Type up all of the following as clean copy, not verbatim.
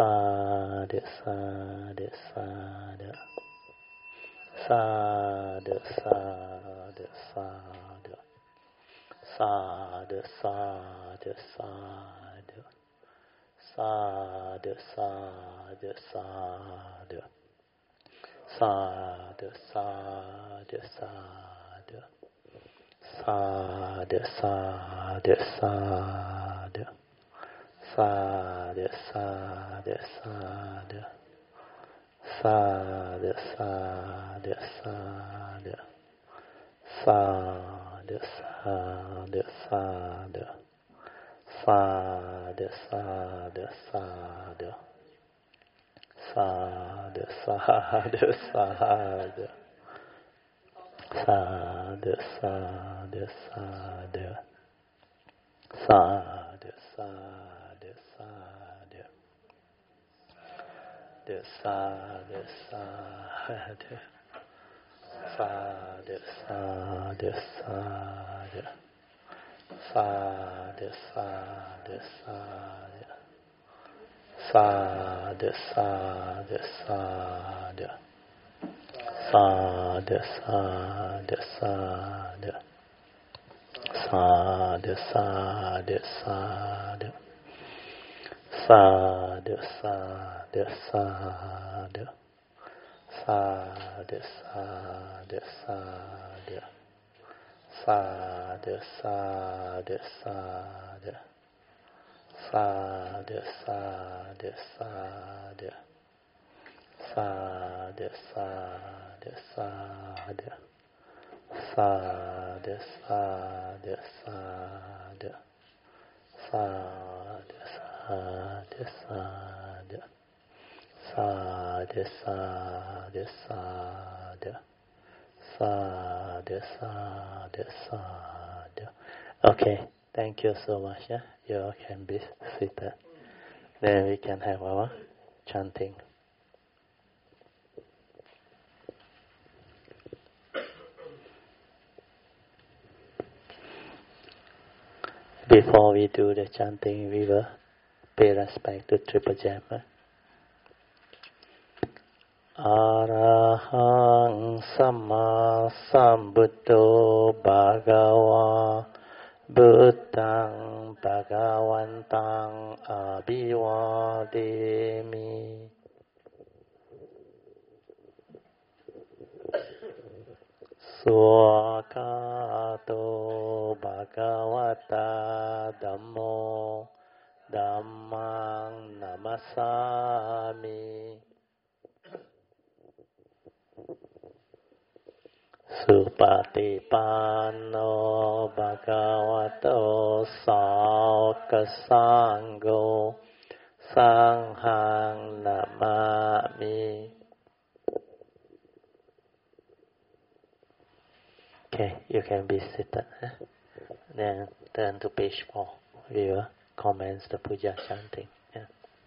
sadhu, sadhu, sadhu. Sadhu, sadhu, sadhu. Sadhu, sadhu, sadhu. Sadhu, sadhu, sadhu. Sadhu, sadhu, sadhu. Sadhu, sadhu, sadhu. Sadhu, sadhu, sadhu. Sadhu, sadhu, sadhu. Sadhu, sadhu, sadhu. Sadhu, sadhu, sadhu. Sadhu, sadhu, sadhu. Sadhu, sadhu, sadhu. Sadhu, sadhu, sadhu. Sadhu, sadhu. Sadhu, sadhu, sadhu. Sadhu, sadhu, sadhu. Sadhu, sadhu, sadhu. Sadhu, sadhu, sadhu. Sadhu, sadhu, sadhu. Sadhu, sadhu, sadhu. Sadhu, sadhu, sadhu. Sadhu, sadhu, sadhu. Sadhu, sadhu, sadhu. Sadhu, sadhu, sadhu. Sadhu, sadhu, sadhu. Sadhu, sadhu, sadhu. Sadhu, sadhu, sadhu. Sadhu, sadhu, sadhu. Okay, thank you so much. Yeah? You all can be seated. Then we can have our chanting. Before we do the chanting, we will pay respect to Triple Gem. Arahang Samma Sambuddho Bhagava Buddhang Bhagavantang Abhivademi. Swakato Bhagavata Dhammo Dhammang Namasami. Supatipanno Bhagavato Sangho Sanghang Namami. Okay, you can be seated. Then turn to page 4. We will commence the puja chanting. Yeah.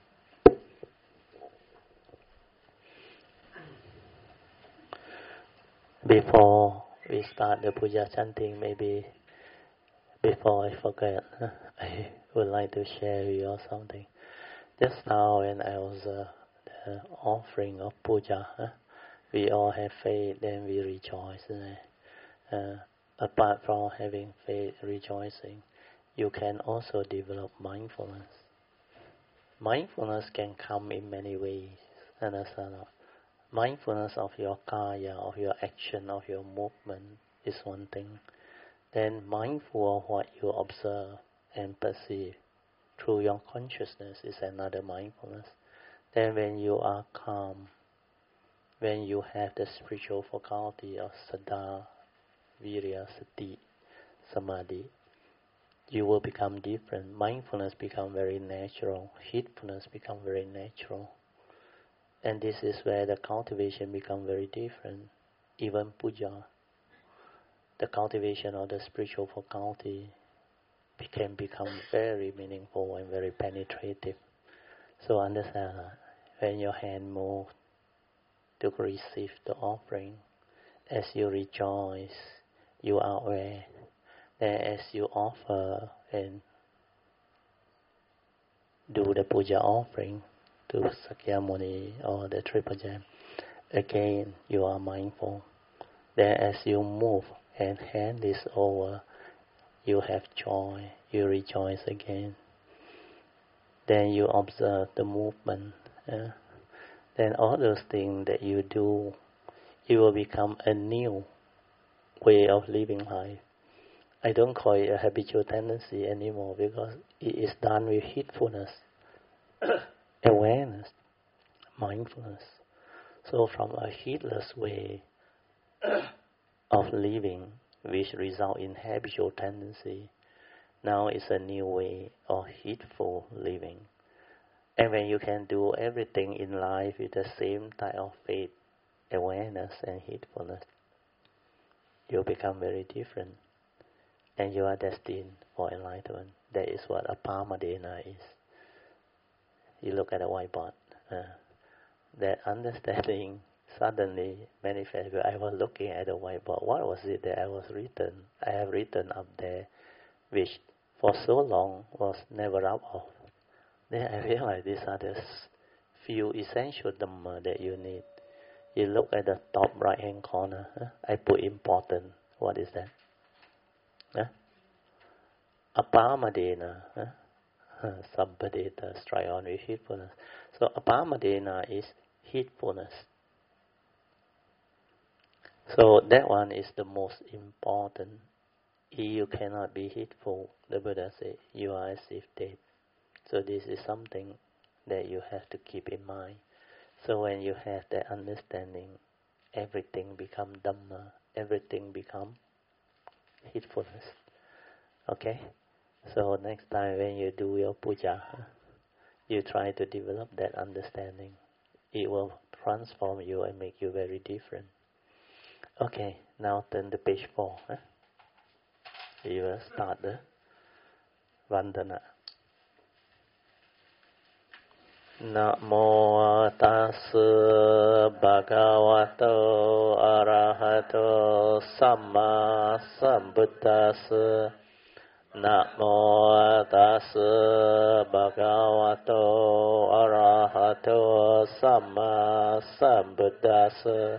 Before we start the puja chanting, maybe before I forget, I would like to share with you all something. Just now when I was the offering of puja, we all have faith, then we rejoice. Apart from having faith, rejoicing, you can also develop mindfulness. Mindfulness can come in many ways. Understand? Mindfulness of your kaya, of your action, of your movement is one thing. Then mindful of what you observe and perceive through your consciousness is another mindfulness. Then when you are calm, when you have the spiritual faculty of Saddha, Virya, Sati, Samadhi, you will become different. Mindfulness become very natural. Heedfulness become very natural. And this is where the cultivation become very different. Even puja, the cultivation of the spiritual faculty can become very meaningful and very penetrative. So understand that when your hand moves to receive the offering, as you rejoice, you are aware. Then as you offer and do the puja offering to Sakyamuni or the Triple Gem. Again, you are mindful. Then as you move and hand this over, you have joy, you rejoice again. Then you observe the movement. Then all those things that you do, it will become a new way of living life. I don't call it a habitual tendency anymore because it is done with heedfulness, awareness, mindfulness. So from a heedless way of living, which result in habitual tendency, now it's a new way of heedful living. And when you can do everything in life with the same type of faith, awareness and heedfulness, you become very different. And you are destined for enlightenment. That is what Aparmadena is. You look at the whiteboard. That understanding suddenly manifested. I was looking at the whiteboard. What was it that I have written up there, which for so long was never up of. Then I realized these are the few essential Dhamma that you need. You look at the top right hand corner. I put important. What is that? Aparmadena. Sabbadeta, strike on with heedfulness. So Aparmadena is heedfulness. So that one is the most important. If you cannot be heedful, the Buddha said, you are as if dead. So this is something that you have to keep in mind. So when you have that understanding, everything become Dhamma, everything become heedfulness. Okay? So next time when you do your puja, you try to develop that understanding. It will transform you and make you very different. Okay, now turn to page 4. You will start the Vandana. Namo tassa bhagavato arahato samma sambuddhassa. Namo tassa bhagavato arahato samma sambuddhassa.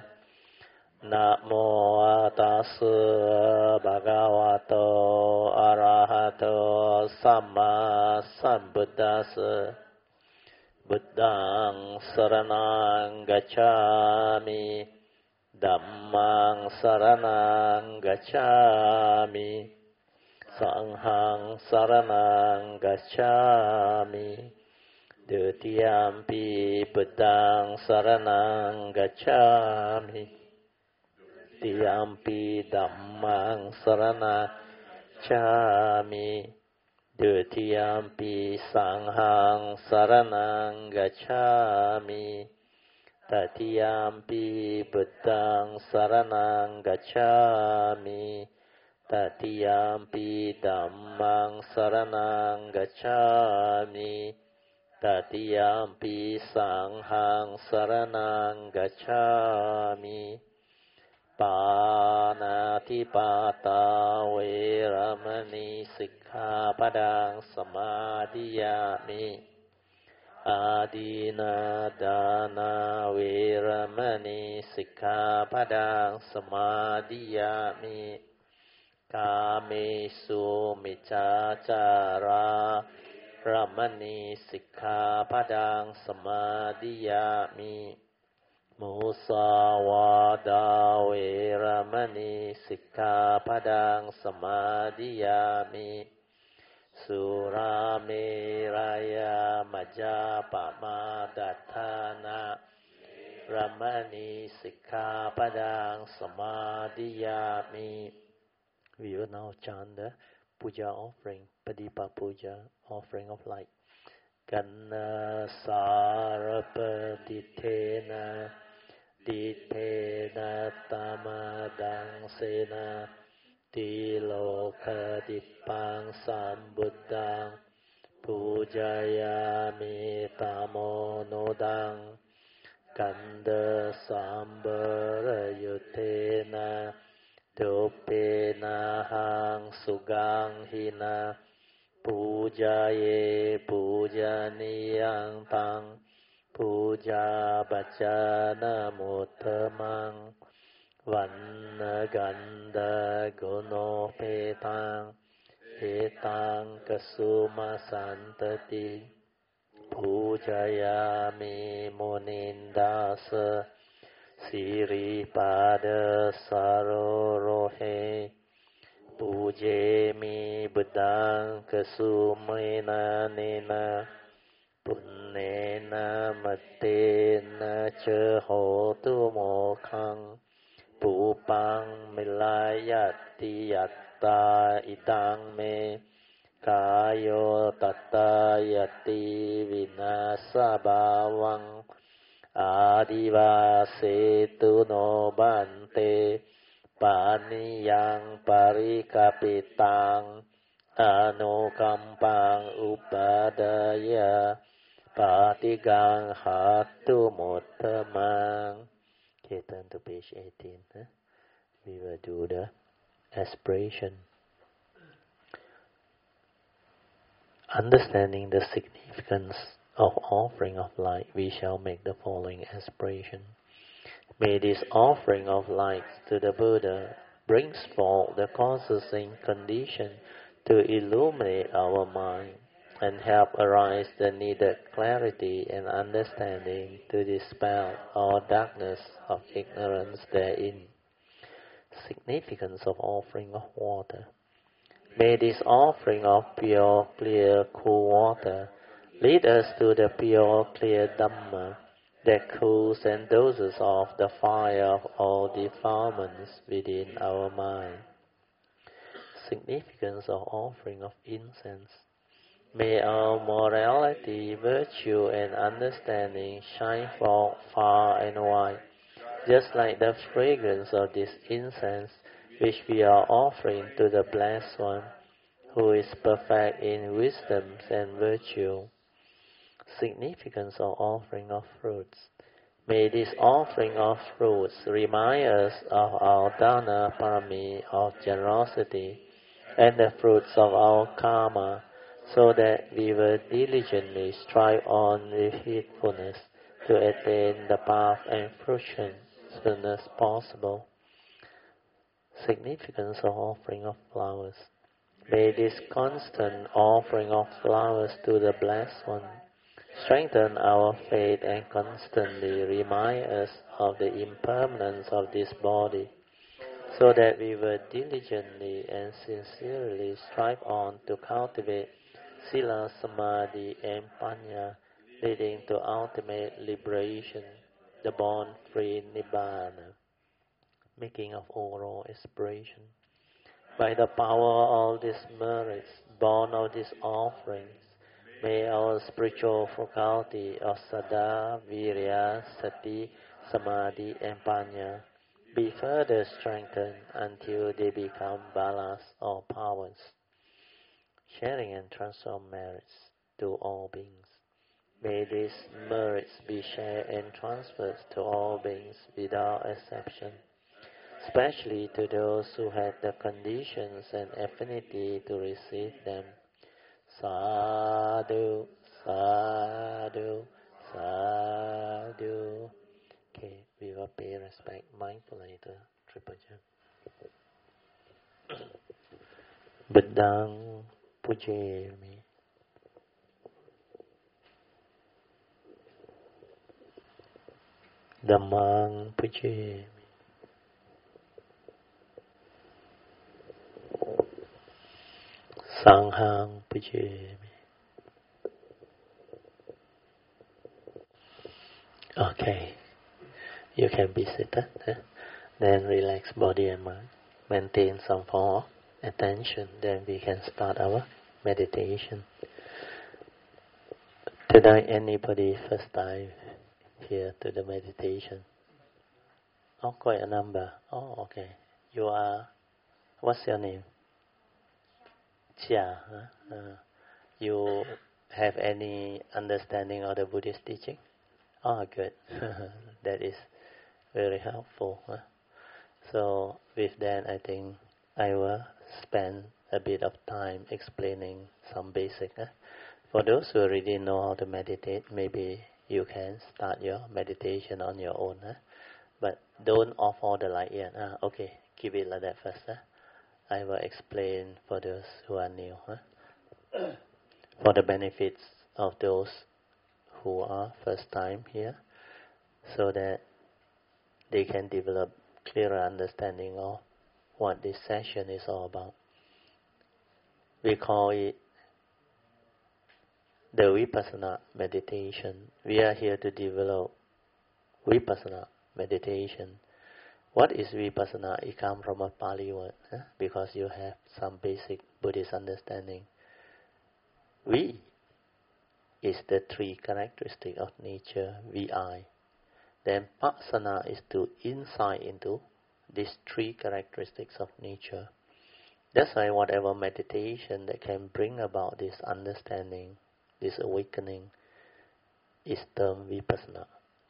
Namo tassa bhagavato arahato samma sambuddhassa. Buddhaṃ saranang gacchāmi, Dhammāṃ saranang gacchāmi, Sanghang saranang gacchāmi, Dutiyampi Buddhaṃ saranang gacchāmi, Dutiyampi Dhammāṃ saranang gacchāmi, Dutiyampi Sanghang saranang gacchāmi, Tatiyampi Buddhaṃ saranang gacchāmi, Tatiyampi Dhammāṃ saranang gacchāmi, Tatiyampi Sanghang saranang gacchāmi. Pānātipātā vēramani sikkhapadang samadhiyāmi. Ādīna dāna vēramani sikkhapadang samadhiyāmi. Kāmesu micchācārā ramani sikkhapadang samadhiyāmi. Musāvādā vēramani sikkhapadang samadhiyāmi. Surāmeraya majjapamādātthāna ramani sikkhapadang samadhiyāmi. We will now chant the puja offering, Padipa puja, offering of light. Ganna sārapaditena Ditena tamadang sena Tiloka dipang sambuddhang Pujayami tamonodang Kanda sambara yutena Dopena hang sugang hina Pujaye pujaniyang tang Puja bhajana muttamang Vanna ganda guno petang Etang kasuma santati Pujayami munindasa Siripada sarorohe Pujemi buddhang kasumena nena Punnena mattena cha hotu mokhang Pupang milayati yatta idang me Kayo tatta yati vinasa bhavang Adivasetu no bante Paniyang parikapitang Anukampang upadaya Patigang hatu muttamang. Okay, turn to page 18. We will do the aspiration. Understanding the significance of offering of light, we shall make the following aspiration. May this offering of light to the Buddha brings forth the causes-in condition to illuminate our mind and help arise the needed clarity and understanding to dispel all darkness of ignorance therein. Significance of offering of water. May this offering of pure, clear, cool water lead us to the pure, clear Dhamma that cools and doses off the fire of all defilements within our mind. Significance of offering of incense. May our morality, virtue, and understanding shine forth far and wide, just like the fragrance of this incense which we are offering to the Blessed One, who is perfect in wisdoms and virtue. Significance of offering of fruits. May this offering of fruits remind us of our dana parami of generosity and the fruits of our karma, so that we will diligently strive on with heedfulness to attain the path and fruition as soon as possible. Significance of offering of flowers. May this constant offering of flowers to the Blessed One strengthen our faith and constantly remind us of the impermanence of this body, so that we will diligently and sincerely strive on to cultivate Sila, Samadhi, and Panya, leading to ultimate liberation, the born-free Nibbana. Making of oral aspiration. By the power of these merits, born of these offerings, may our spiritual faculty of Saddha, Virya, Sati, Samadhi, and Panya be further strengthened until they become balas or powers, sharing and transform merits to all beings. May these merits be shared and transferred to all beings without exception, especially to those who have the conditions and affinity to receive them. Sadhu, sadhu, sadhu. Okay, we will pay respect mindfully to Triple Gem. Buddhang pujayami. Dhammang pujayami. Sanghang pujayami. Okay, you can be seated. Then relax body and mind. Maintain some form of attention. Then we can start our meditation. Tonight, anybody first time here to the meditation? Oh, quite a number. Oh, okay. You are, what's your name? Chia. You have any understanding of the Buddhist teaching? Oh, good. That is very helpful. So with that, I think I will spend a bit of time explaining some basic. For those who already know how to meditate, maybe you can start your meditation on your own. But don't off all the light yet. Okay, keep it like that first. I will explain for those who are new. For the benefits of those who are first time here, so that they can develop clearer understanding of what this session is all about. We call it the Vipassana meditation. We are here to develop Vipassana meditation. What is Vipassana? It comes from a Pali word, because you have some basic Buddhist understanding. Vi is the three characteristics of nature, Vi. Then Passana is to insight into these three characteristics of nature. That's why whatever meditation that can bring about this understanding, this awakening, is termed Vipassana.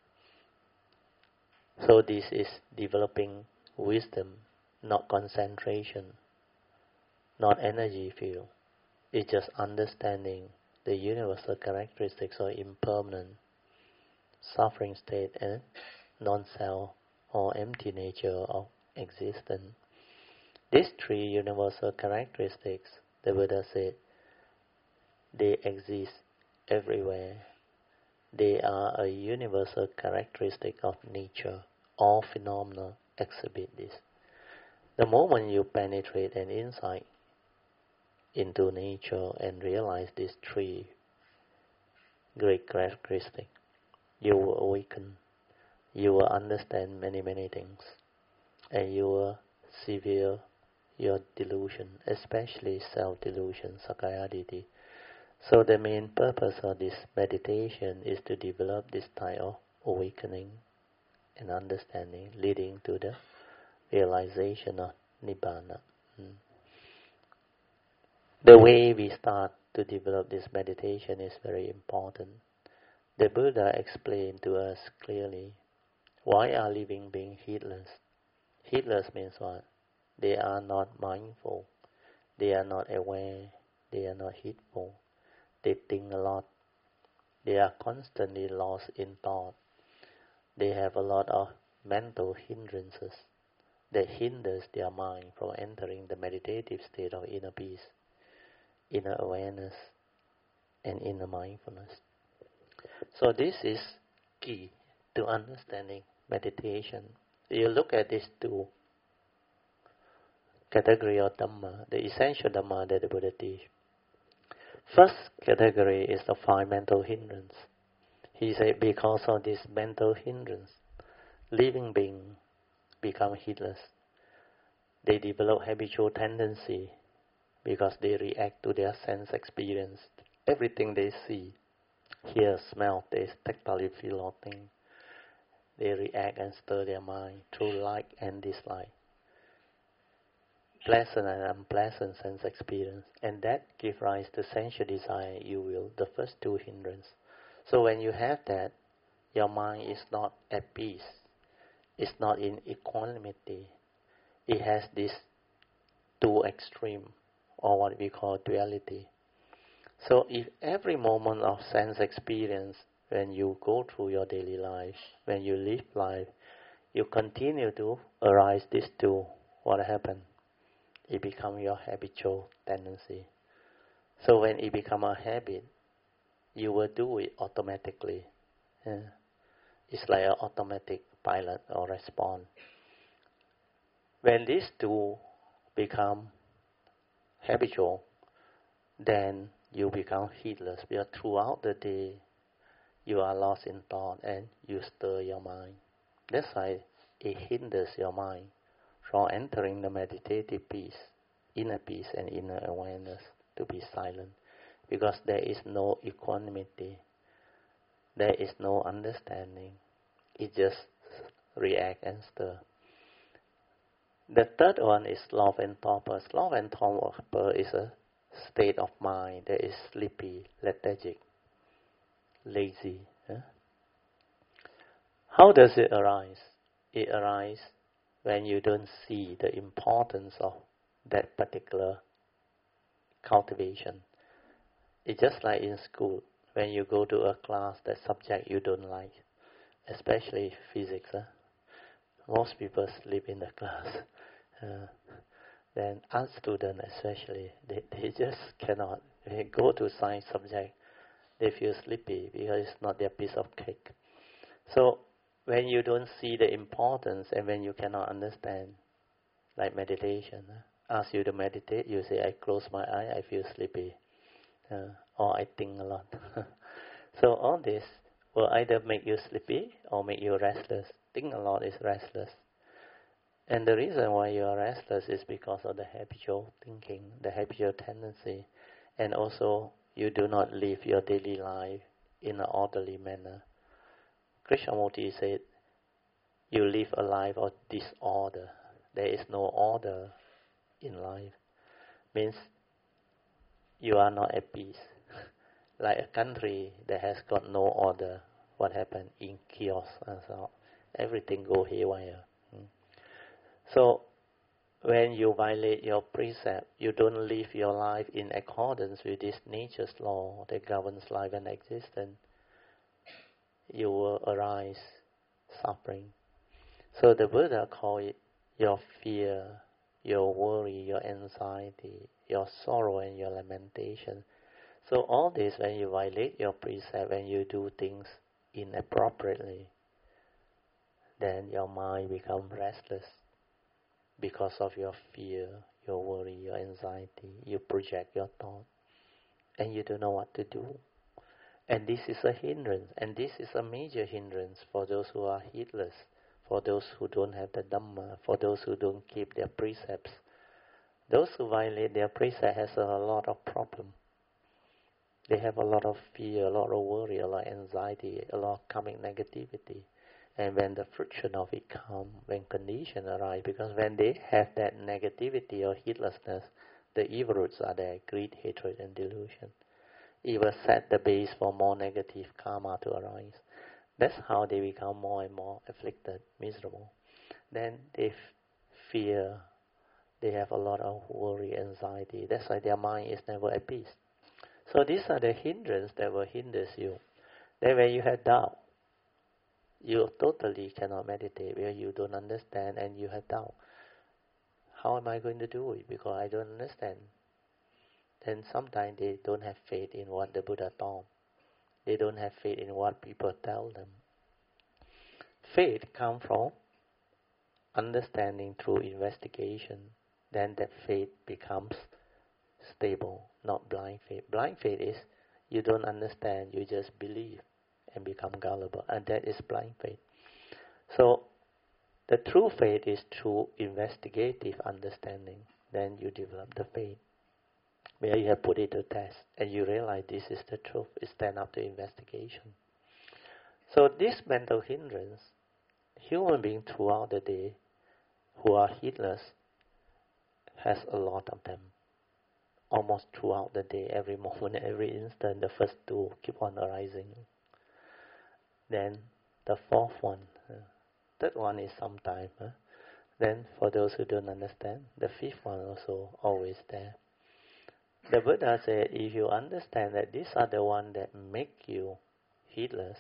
So this is developing wisdom, not concentration, not energy field. It's just understanding the universal characteristics of impermanent, suffering state and non-self or empty nature of existence. These three universal characteristics, the Buddha said, they exist everywhere. They are a universal characteristic of nature. All phenomena exhibit this. The moment you penetrate an insight into nature and realize these three great characteristics, you will awaken. You will understand many, many things. And you will sever your delusion, especially self-delusion, Sakkayaditthi. So the main purpose of this meditation is to develop this type of awakening and understanding, leading to the realization of Nibbana. The way we start to develop this meditation is very important. The Buddha explained to us clearly, why are living beings heedless? Heedless means what? They are not mindful, they are not aware, they are not heedful. They think a lot. They are constantly lost in thought. They have a lot of mental hindrances that hinders their mind from entering the meditative state of inner peace, inner awareness, and inner mindfulness. So this is key to understanding meditation. You look at these two categories of Dhamma, the essential Dhamma that the Buddha teach. First category is the five mental hindrance. He said because of this mental hindrance, living beings become heedless. They develop habitual tendency because they react to their sense experience. Everything they see, hear, smell, taste, tactile, feel or think, they react and stir their mind through like and dislike, pleasant and unpleasant sense experience, and that gives rise to sensual desire, ill will, the first two hindrances. So when you have that, your mind is not at peace, it's not in equanimity. It has this two extreme, or what we call duality. So if every moment of sense experience, when you go through your daily life, when you live life, you continue to arise these two, what happens? It becomes your habitual tendency. So when it becomes a habit, you will do it automatically. It's like an automatic pilot or response. When these two become habitual, then you become heedless, because throughout the day you are lost in thought and you stir your mind. That's why it hinders your mind from entering the meditative peace, inner peace and inner awareness, to be silent, because there is no equanimity, there is no understanding. It just react and stir. The third one is sloth and torpor. Sloth and torpor is a state of mind that is sleepy, lethargic, lazy. How does it arise? It arises when you don't see the importance of that particular cultivation. It's just like in school. when you go to a class, that subject you don't like, especially physics. Most people sleep in the class. Then art students especially, they just cannot. When they go to science subject, they feel sleepy because it's not their piece of cake. So when you don't see the importance and when you cannot understand, like meditation, ask you to meditate, you say, I close my eye, I feel sleepy, or I think a lot. So all this will either make you sleepy or make you restless. Think a lot is restless. And the reason why you are restless is because of the habitual thinking, the habitual tendency, and also you do not live your daily life in an orderly manner. Krishnamurti said, you live a life of disorder. There is no order in life. Means you are not at peace. Like a country that has got no order, what happened in chaos and so on. Everything go haywire. So when you violate your precept, you don't live your life in accordance with this nature's law that governs life and existence, you will arise suffering. So the Buddha called it your fear, your worry, your anxiety, your sorrow and your lamentation. So all this, when you violate your precept, when you do things inappropriately, then your mind becomes restless because of your fear, your worry, your anxiety. You project your thought and you don't know what to do. And this is a hindrance, and this is a major hindrance for those who are heedless, for those who don't have the Dhamma, for those who don't keep their precepts. Those who violate their precept has a lot of problem. They have a lot of fear, a lot of worry, a lot of anxiety, a lot of karmic negativity. And when the friction of it comes, when conditions arise, because when they have that negativity or heedlessness, the evil roots are there, greed, hatred, and delusion. It will set the base for more negative karma to arise. That's how they become more and more afflicted, miserable. Then they fear, they have a lot of worry, anxiety. That's why their mind is never at peace. So these are the hindrances that will hinder you. Then when you have doubt, you totally cannot meditate where you don't understand and you have doubt. How am I going to do it? Because I don't understand. Then sometimes they don't have faith in what the Buddha taught. They don't have faith in what people tell them. Faith comes from understanding through investigation. Then that faith becomes stable, not blind faith. Blind faith is you don't understand, you just believe and become gullible, and that is blind faith. So the true faith is through investigative understanding. Then you develop the faith, where you have put it to test, and you realize this is the truth. It stands up to investigation. So this mental hindrance, human beings throughout the day who are heedless, has a lot of them. Almost throughout the day, every moment, every instant, the first two keep on arising. Then the fourth one, third one is sometime. Then for those who don't understand, the fifth one also always there. The Buddha said, if you understand that these are the ones that make you heedless,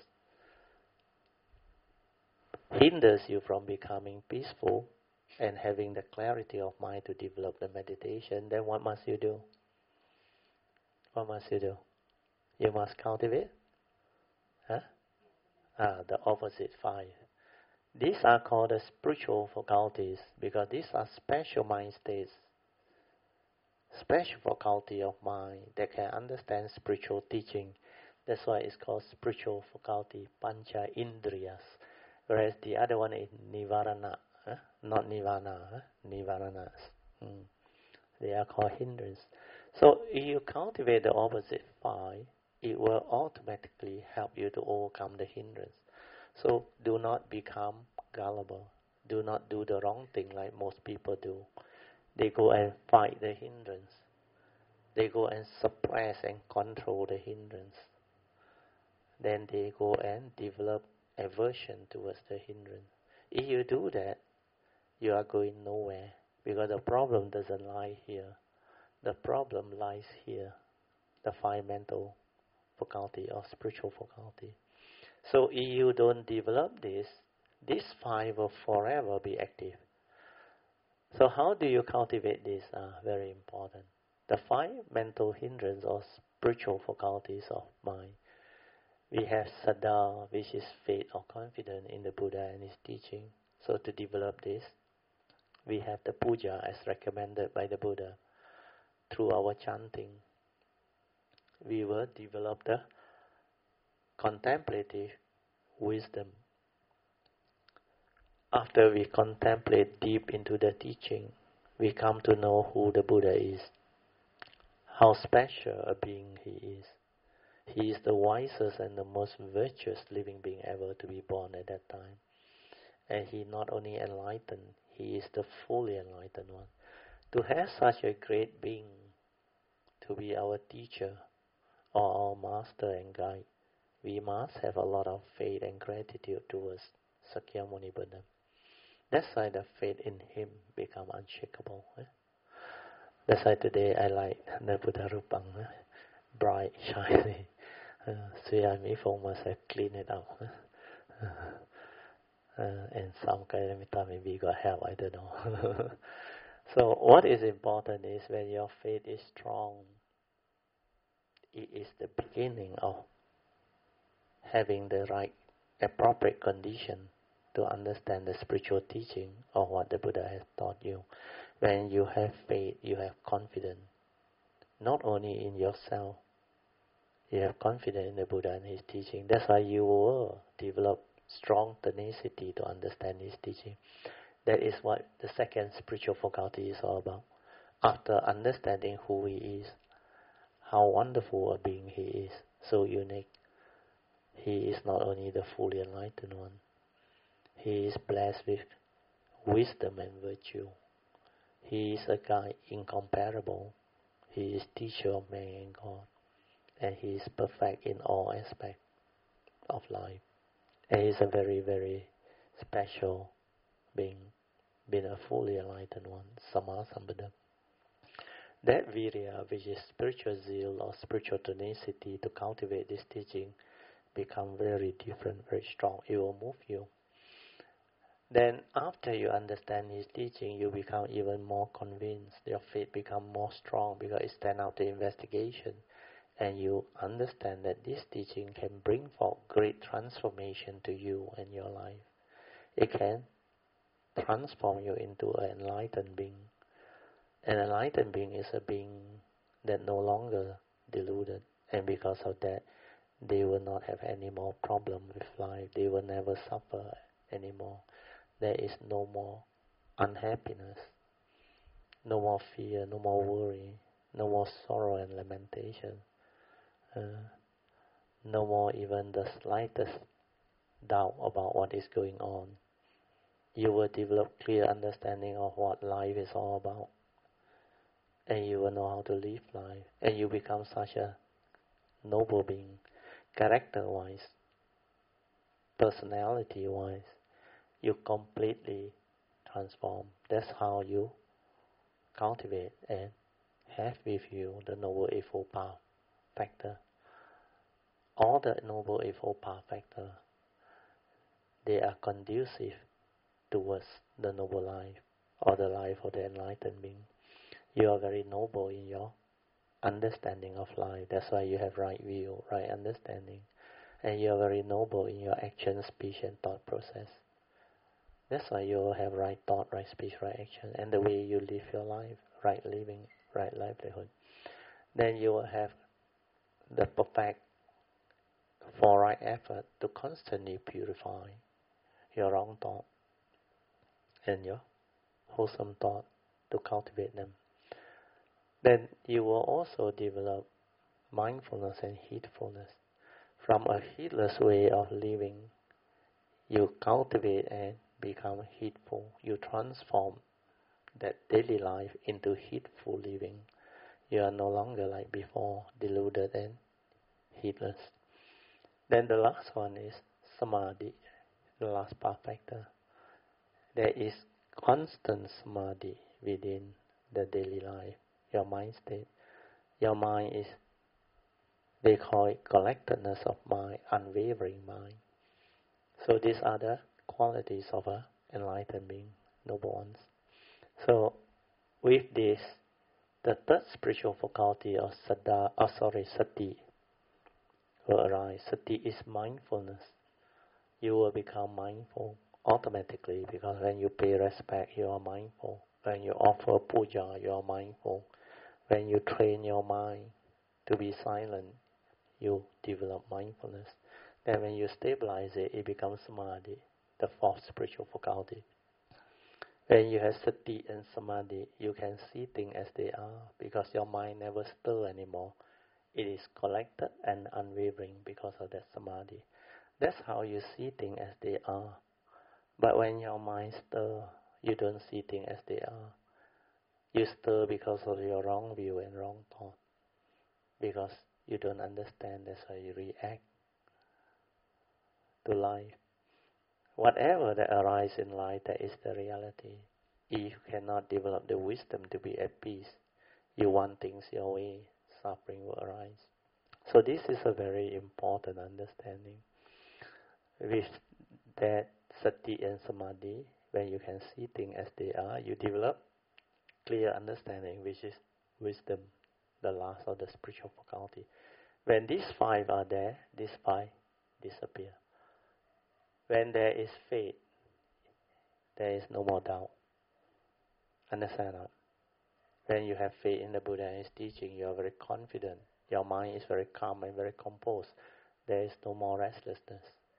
hinders you from becoming peaceful and having the clarity of mind to develop the meditation, then what must you do? What must you do? You must cultivate the opposite five. These are called the spiritual faculties because these are special mind states, special faculty of mind that can understand spiritual teaching. That's why it's called spiritual faculty, pancha indriyas. Whereas the other one is nivarana, not nirvana, nivaranas. They are called hindrance. So if you cultivate the opposite five, it will automatically help you to overcome the hindrance. So do not become gullible. Do not do the wrong thing like most people do. They go and fight the hindrance. They go and suppress and control the hindrance. Then they go and develop aversion towards the hindrance. If you do that, you are going nowhere because the problem doesn't lie here. The problem lies here, the five mental faculty or spiritual faculty. So if you don't develop this, these five will forever be active. So how do you cultivate this? Very important. The five mental hindrances or spiritual faculties of mind. We have Saddha, which is faith or confidence in the Buddha and his teaching. So to develop this, we have the puja as recommended by the Buddha. Through our chanting, we will develop the contemplative wisdom. After we contemplate deep into the teaching, we come to know who the Buddha is, how special a being he is. He is the wisest and the most virtuous living being ever to be born at that time. And he not only enlightened, he is the fully enlightened one. To have such a great being to be our teacher or our master and guide, we must have a lot of faith and gratitude towards Sakyamuni Buddha. That's why the faith in him become unshakable. That's why today I like the Buddha Rupang, bright, shiny. Suyami Fong must have cleaned it up. And some Kalamita maybe got help, I don't know. So what is important is when your faith is strong, it is the beginning of having the right appropriate condition to understand the spiritual teaching of what the Buddha has taught you. When you have faith, you have confidence, not only in yourself, you have confidence in the Buddha and his teaching. That's why you will develop strong tenacity to understand his teaching. That is what the second spiritual faculty is all about. After understanding who he is, how wonderful a being he is, so unique, he is not only the fully enlightened one, he is blessed with wisdom and virtue. He is a guide incomparable. He is teacher of man and God. And he is perfect in all aspects of life. And he is a very, very special being, being a fully enlightened one, Sammasambuddha. That virya, which is spiritual zeal or spiritual tenacity to cultivate this teaching, become very different, very strong. It will move you. Then after you understand his teaching, you become even more convinced. Your faith becomes more strong because it stands out to investigation. And you understand that this teaching can bring forth great transformation to you and your life. It can transform you into an enlightened being. An enlightened being is a being that no longer deluded. And because of that, they will not have any more problem with life. They will never suffer anymore. There is no more unhappiness, no more fear, no more worry, no more sorrow and lamentation, no more even the slightest doubt about what is going on. You will develop clear understanding of what life is all about, and you will know how to live life, and you become such a noble being, character-wise, personality-wise. You completely transform. That's how you cultivate and have with you the Noble Eightfold Path factor. All the Noble Eightfold Path factor, they are conducive towards the noble life or the life of the enlightened being. You are very noble in your understanding of life. That's why you have right view, right understanding. And you are very noble in your action, speech and thought process. That's why you will have right thought, right speech, right action, and the way you live your life, right living, right livelihood. Then you will have the perfect for right effort to constantly purify your wrong thought and your wholesome thought, to cultivate them. Then you will also develop mindfulness and heedfulness. From a heedless way of living, you cultivate and become heedful. You transform that daily life into heedful living. You are no longer like before, deluded and heedless. Then the last one is samadhi, the last path factor. There is constant samadhi within the daily life, your mind state. Your mind is They call it collectedness of mind, unwavering mind. So these are the qualities of an enlightened being, noble ones. So with this, the third spiritual faculty of sati will arise. Sati is mindfulness. You will become mindful automatically, because when you pay respect, you are mindful. When you offer puja, you are mindful. When you train your mind to be silent, you develop mindfulness. Then when you stabilize it, it becomes samadhi, the fourth spiritual faculty. When you have sati and samadhi, you can see things as they are, because your mind never stirs anymore. It is collected and unwavering because of that samadhi. That's how you see things as they are. But when your mind stirs, you don't see things as they are. You stir because of your wrong view and wrong thought. Because you don't understand, that's why you react to life. Whatever that arises in life, that is the reality. If you cannot develop the wisdom to be at peace, you want things your way, suffering will arise. So this is a very important understanding. With that sati and samadhi, when you can see things as they are, you develop clear understanding, which is wisdom, the last of the spiritual faculty. When these five are there, these five disappear. When there is faith, there is no more doubt. Understand that? When you have faith in the Buddha and his teaching, you are very confident. Your mind is very calm and very composed. There is no more restlessness.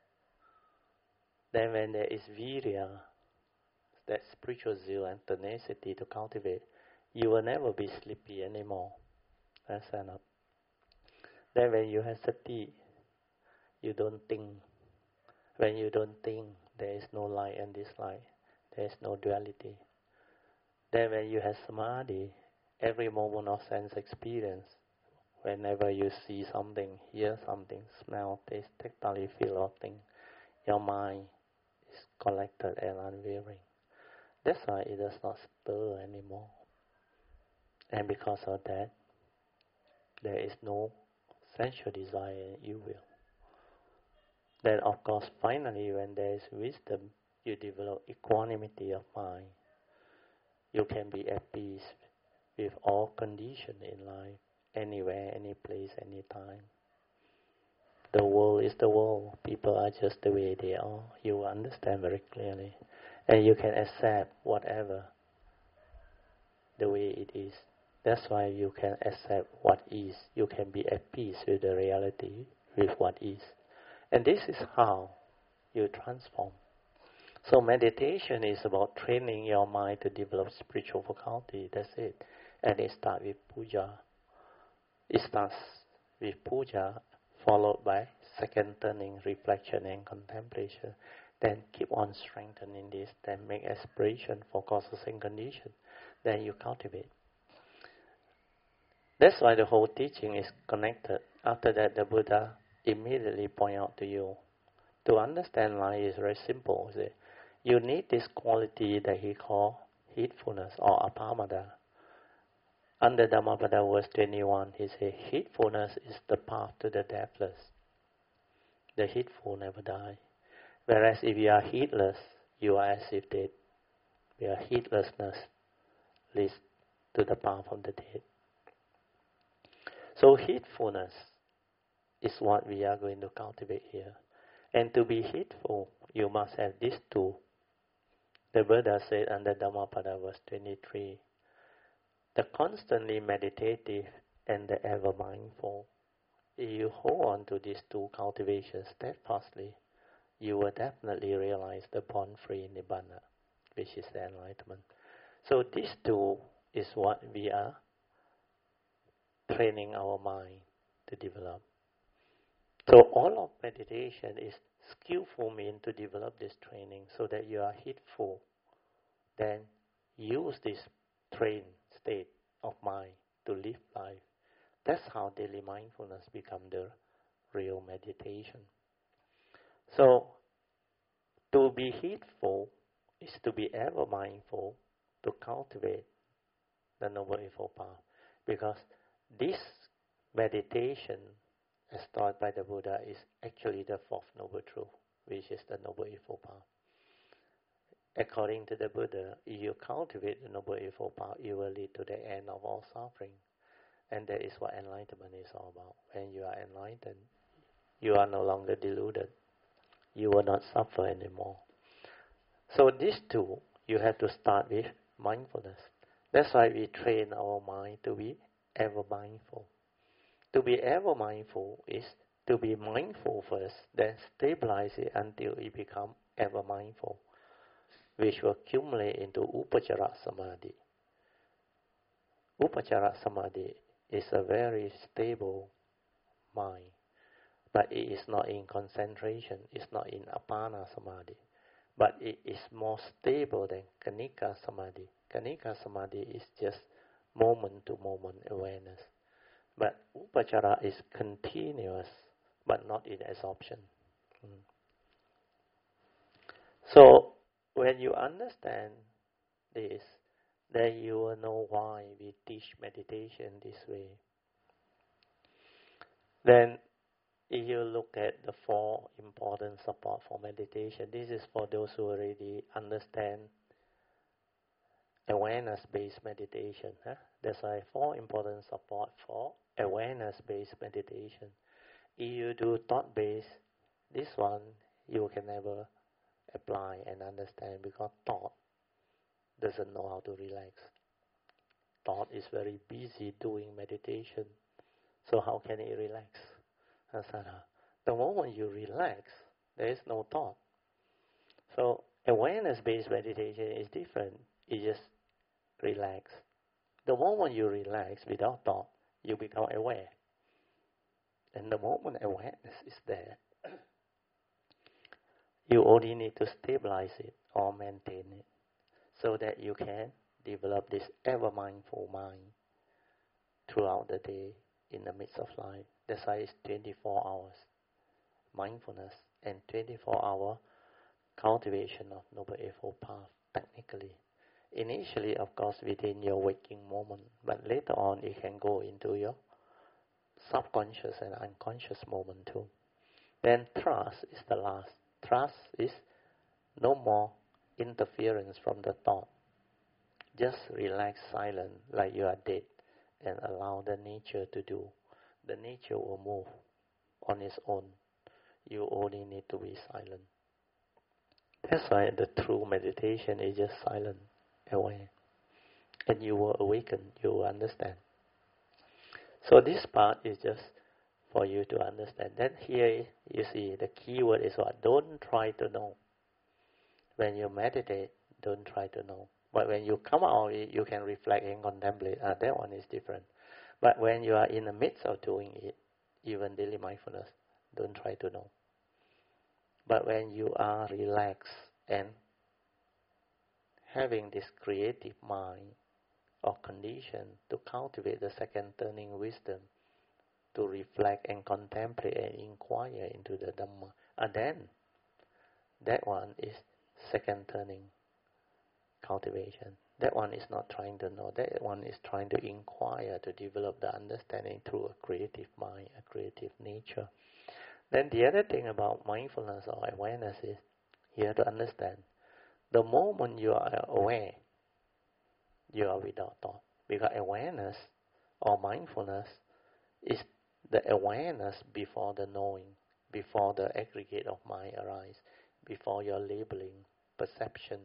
Then when there is virya, that spiritual zeal and tenacity to cultivate, you will never be sleepy anymore. Understand that? Then when you have sati, you don't think. When you don't think, there is no light and dislike. There is no duality. Then when you have samadhi, every moment of sense experience, whenever you see something, hear something, smell, taste, tactile, feel or think, your mind is collected and unwavering. That's why it does not stir anymore. And because of that, there is no sensual desire and ill will. Then of course, finally, when there is wisdom, you develop equanimity of mind. You can be at peace with all conditions in life, anywhere, any place, any time. The world is the world. People are just the way they are. You will understand very clearly. And you can accept whatever the way it is. That's why you can accept what is. You can be at peace with the reality, with what is. And this is how you transform. So meditation is about training your mind to develop spiritual faculty. That's it. And it starts with puja. It starts with puja, followed by second turning, reflection and contemplation. Then keep on strengthening this. Then make aspiration for causes and conditions. Then you cultivate. That's why the whole teaching is connected. After that, the Buddha immediately point out to you. To understand life is very simple. See? You need this quality that he called heedfulness or apamada. Under Dhammapada verse 21, he says, heedfulness is the path to the deathless. The heedful never die. Whereas if you are heedless, you are as if dead. Your heedlessness leads to the path of the dead. So heedfulness is what we are going to cultivate here. And to be heedful, you must have these two. The Buddha said under Dhammapada verse 23, the constantly meditative and the ever mindful. If you hold on to these two cultivations steadfastly, you will definitely realize the born-free Nibbana, which is the enlightenment. So these two is what we are training our mind to develop. So all of meditation is skillful means to develop this training so that you are heedful. Then use this trained state of mind to live life. That's how daily mindfulness becomes the real meditation. So to be heedful is to be ever mindful, to cultivate the Noble Eightfold Path. Because this meditation as taught by the Buddha, is actually the fourth noble truth, which is the Noble Eightfold Path. According to the Buddha, if you cultivate the Noble Eightfold Path, it will lead to the end of all suffering. And that is what enlightenment is all about. When you are enlightened, you are no longer deluded. You will not suffer anymore. So these two, you have to start with mindfulness. That's why we train our mind to be ever mindful. To be ever mindful is to be mindful first, then stabilize it until it becomes ever mindful, which will accumulate into Upachara Samadhi. Upachara Samadhi is a very stable mind, but it is not in concentration, it's not in Apana Samadhi, but it is more stable than Kanika Samadhi. Kanika Samadhi is just moment-to-moment awareness. But Upachara is continuous, but not in absorption. So, when you understand this, then you will know why we teach meditation this way. Then, if you look at the four important support for meditation, this is for those who already understand awareness-based meditation. That's why four important support for awareness-based meditation. If you do thought-based, this one you can never apply and understand, because thought doesn't know how to relax. Thought is very busy doing meditation, so how can it relax? The moment you relax, there is no thought. So awareness-based meditation is different. You just relax. The moment you relax without thought, you become aware. And the moment awareness is there, you only need to stabilize it or maintain it so that you can develop this ever-mindful mind throughout the day in the midst of life. That's why it's 24 hours mindfulness and 24-hour cultivation of Noble Eightfold Path, technically. Initially, of course, within your waking moment, but later on it can go into your subconscious and unconscious moment too. Then trust is the last. Trust is no more interference from the thought. Just relax silent like you are dead and allow the nature to do. The nature will move on its own. You only need to be silent. That's why the true meditation is just silent, aware. And you will awaken, you will understand. So this part is just for you to understand. Then here you see the key word is what? Don't try to know. When you meditate, don't try to know. But when you come out of it, you can reflect and contemplate. That one is different. But when you are in the midst of doing it, even daily mindfulness, don't try to know. But when you are relaxed and having this creative mind or condition to cultivate the second turning wisdom, to reflect and contemplate and inquire into the Dhamma, and then that one is second turning cultivation. That one is not trying to know. That one is trying to inquire, to develop the understanding through a creative mind, a creative nature. Then the other thing about mindfulness or awareness is you have to understand, the moment you are aware, you are without thought. Because awareness or mindfulness is the awareness before the knowing, before the aggregate of mind arise, before your labeling, perception,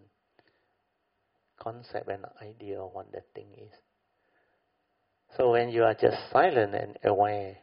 concept and idea of what that thing is. So when you are just silent and aware,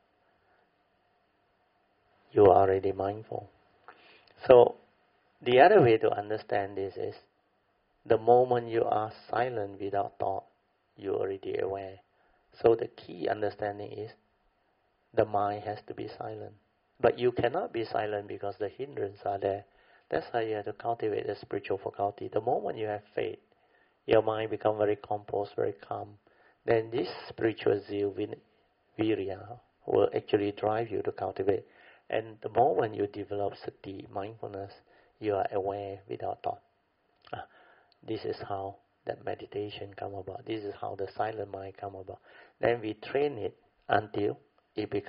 you are already mindful. So the other way to understand this is, the moment you are silent without thought, you are already aware. So the key understanding is, the mind has to be silent. But you cannot be silent because the hindrances are there. That's why you have to cultivate the spiritual faculty. The moment you have faith, your mind becomes very composed, very calm. Then this spiritual zeal, virya, will actually drive you to cultivate. And the moment you develop sati, mindfulness, you are aware without thought. This is how that meditation come about. This is how the silent mind come about. Then we train it until it becomes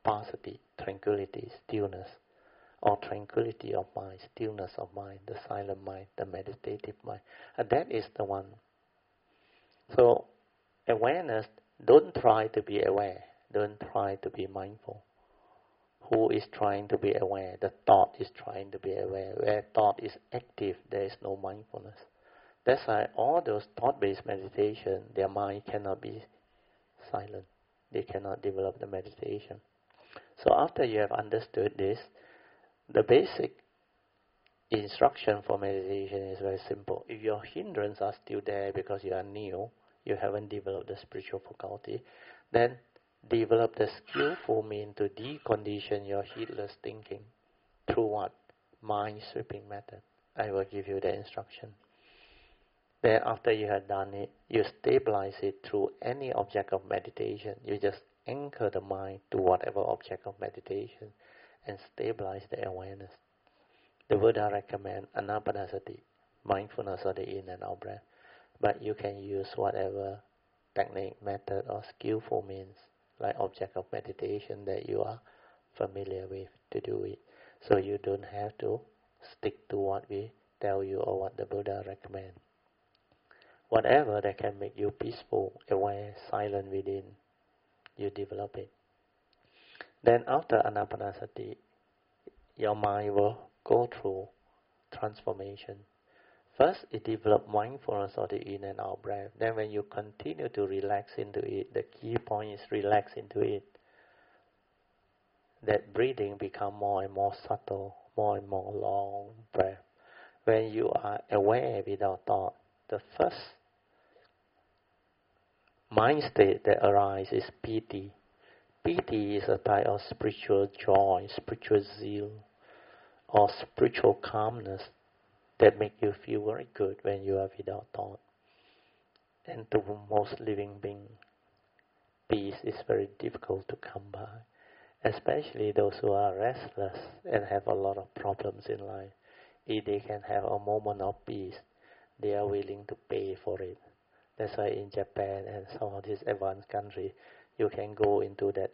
passaddhi, tranquility, stillness, or tranquility of mind, stillness of mind, the silent mind, the meditative mind. And that is the one. So awareness, don't try to be aware, don't try to be mindful. Who is trying to be aware? The thought is trying to be aware. Where thought is active, there is no mindfulness. That's why all those thought-based meditation, their mind cannot be silent. They cannot develop the meditation. So after you have understood this, the basic instruction for meditation is very simple. If your hindrances are still there because you are new, you haven't developed the spiritual faculty, then develop the skillful means to decondition your heedless thinking. Through what? Mind sweeping method. I will give you the instruction. Then after you have done it, you stabilize it through any object of meditation. You just anchor the mind to whatever object of meditation and stabilize the awareness. The Buddha recommends anapanasati, mindfulness of the in and out breath. But you can use whatever technique, method, or skillful means, like object of meditation that you are familiar with to do it. So you don't have to stick to what we tell you or what the Buddha recommends. Whatever that can make you peaceful, aware, silent within, you develop it. Then after anapanasati, your mind will go through transformation. First, it develops mindfulness of the in and out breath. Then when you continue to relax into it, the key point is relax into it. That breathing becomes more and more subtle, more and more long breath. When you are aware without thought, the first mind state that arises is piti. Piti is a type of spiritual joy, spiritual zeal, or spiritual calmness that make you feel very good when you are without thought. And to most living beings, peace is very difficult to come by, especially those who are restless and have a lot of problems in life. If they can have a moment of peace, they are willing to pay for it. That's why in Japan and some of these advanced countries, you can go into that,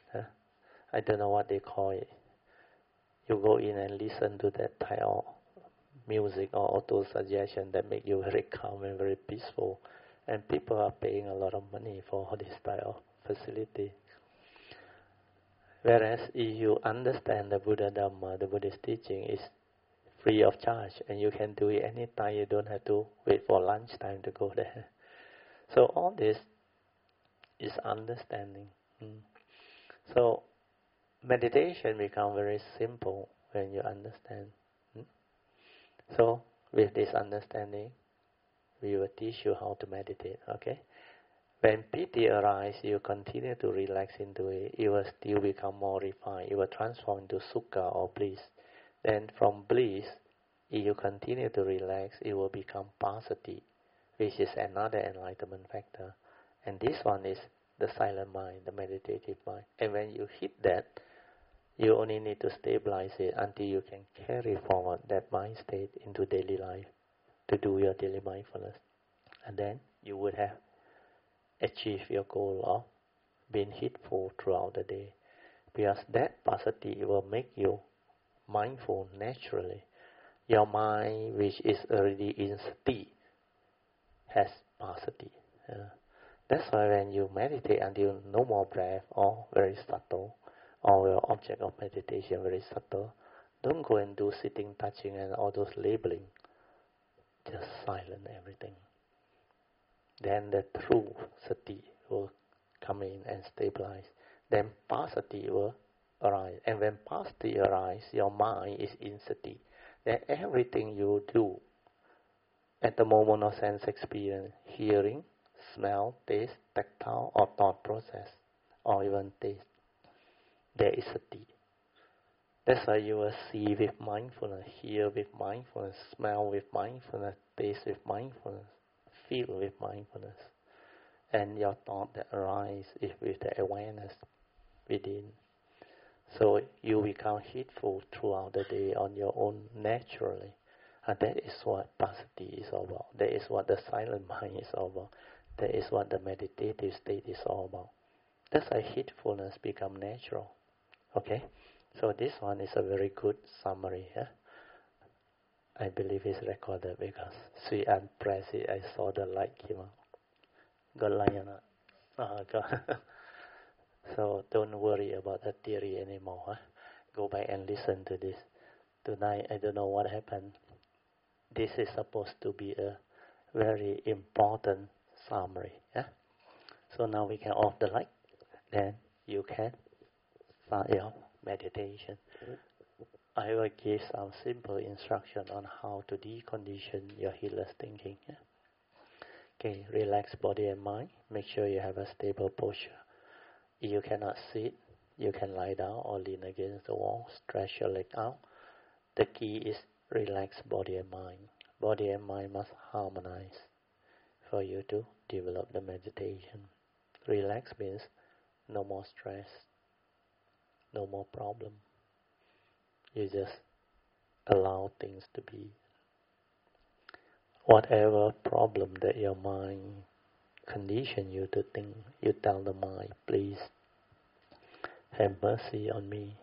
I don't know what they call it. You go in and listen to that type of music or auto-suggestion that make you very calm and very peaceful. And people are paying a lot of money for this type of facility. Whereas if you understand the Buddha Dhamma, the Buddhist teaching is free of charge, and you can do it anytime. You don't have to wait for lunchtime to go there. So all this is understanding. So meditation becomes very simple when you understand. So with this understanding, we will teach you how to meditate, okay? When piti arises, you continue to relax into it. It will still become more refined. It will transform into sukha or bliss. Then from bliss, if you continue to relax, it will become passaddhi, which is another enlightenment factor. And this one is the silent mind, the meditative mind. And when you hit that, you only need to stabilize it until you can carry forward that mind state into daily life to do your daily mindfulness. And then you would have achieved your goal of being heedful throughout the day. Because that passaddhi will make you mindful naturally. Your mind, which is already in sati, has passaddhi. That's why when you meditate until no more breath or very subtle, or your object of meditation very subtle, don't go and do sitting, touching, and all those labeling. Just silent everything. Then the true sati will come in and stabilize. Then passaddhi will arise. And when passaddhi arises, your mind is in sati. Then everything you do at the moment of sense experience, hearing, smell, taste, tactile, or thought process, or even taste, there is sati. That's why you will see with mindfulness, hear with mindfulness, smell with mindfulness, taste with mindfulness, feel with mindfulness. And your thought that arises is with the awareness within. So you become heedful throughout the day on your own naturally. And that is what passaddhi is all about. That is what the silent mind is all about. That is what the meditative state is all about. That's why heedfulness becomes natural. Okay, so this one is a very good summary. Yeah? I believe it's recorded because Sri An pressed it. I saw the light came out. Got lion. Got. So don't worry about the theory anymore. Huh? Go back and listen to this. Tonight, I don't know what happened. This is supposed to be a very important summary. Yeah? So now we can off the light. Then you can start your meditation. I will give some simple instruction on how to decondition your heedless thinking. Yeah? Okay, relax body and mind. Make sure you have a stable posture. If you cannot sit, you can lie down or lean against the wall. Stretch your leg out. The key is relax body and mind. Body and mind must harmonize for you to develop the meditation. Relax means no more stress, no more problem. You just allow things to be. Whatever problem that your mind condition you to think, you tell the mind, please have mercy on me.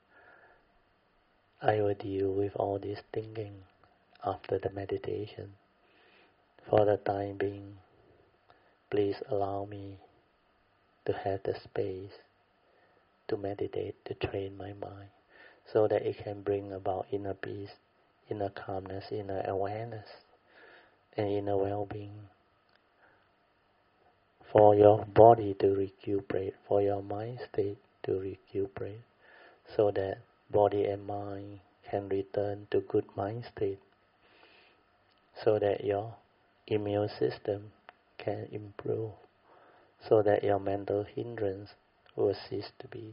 I will deal with all this thinking after the meditation. For the time being, please allow me to have the space to meditate, to train my mind, so that it can bring about inner peace, inner calmness, inner awareness, and inner well-being. For your body to recuperate, for your mind state to recuperate, so that body and mind can return to good mind state, so that your immune system can improve, so that your mental hindrance will cease to be.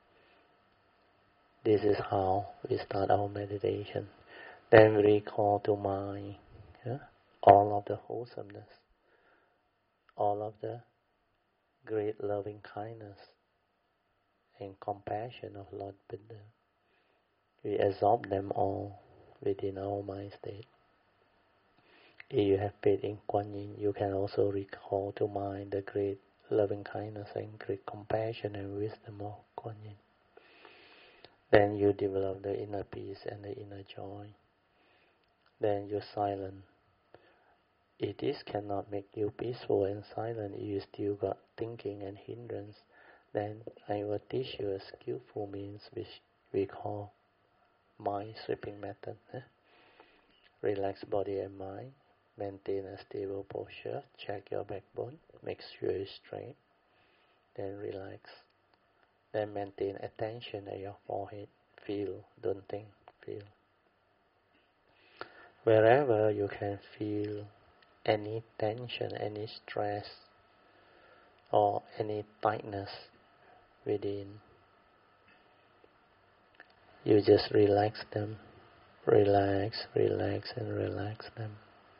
This is how we start our meditation. Then we recall to mind all of the wholesomeness, all of the great loving kindness and compassion of Lord Buddha. We absorb them all within our mind state. If you have faith in Kuan Yin, you can also recall to mind the great loving kindness and great compassion and wisdom of Kuan Yin. Then you develop the inner peace and the inner joy. Then you're silent. If this cannot make you peaceful and silent, if you still got thinking and hindrance, then I will teach you a skillful means which we call mind sweeping method. Relax body and mind, maintain a stable posture, check your backbone, make sure it's straight, then relax. Then maintain attention at your forehead, feel, don't think, feel. Wherever you can feel any tension, any stress, or any tightness within, you just relax them. Relax, relax, and relax them.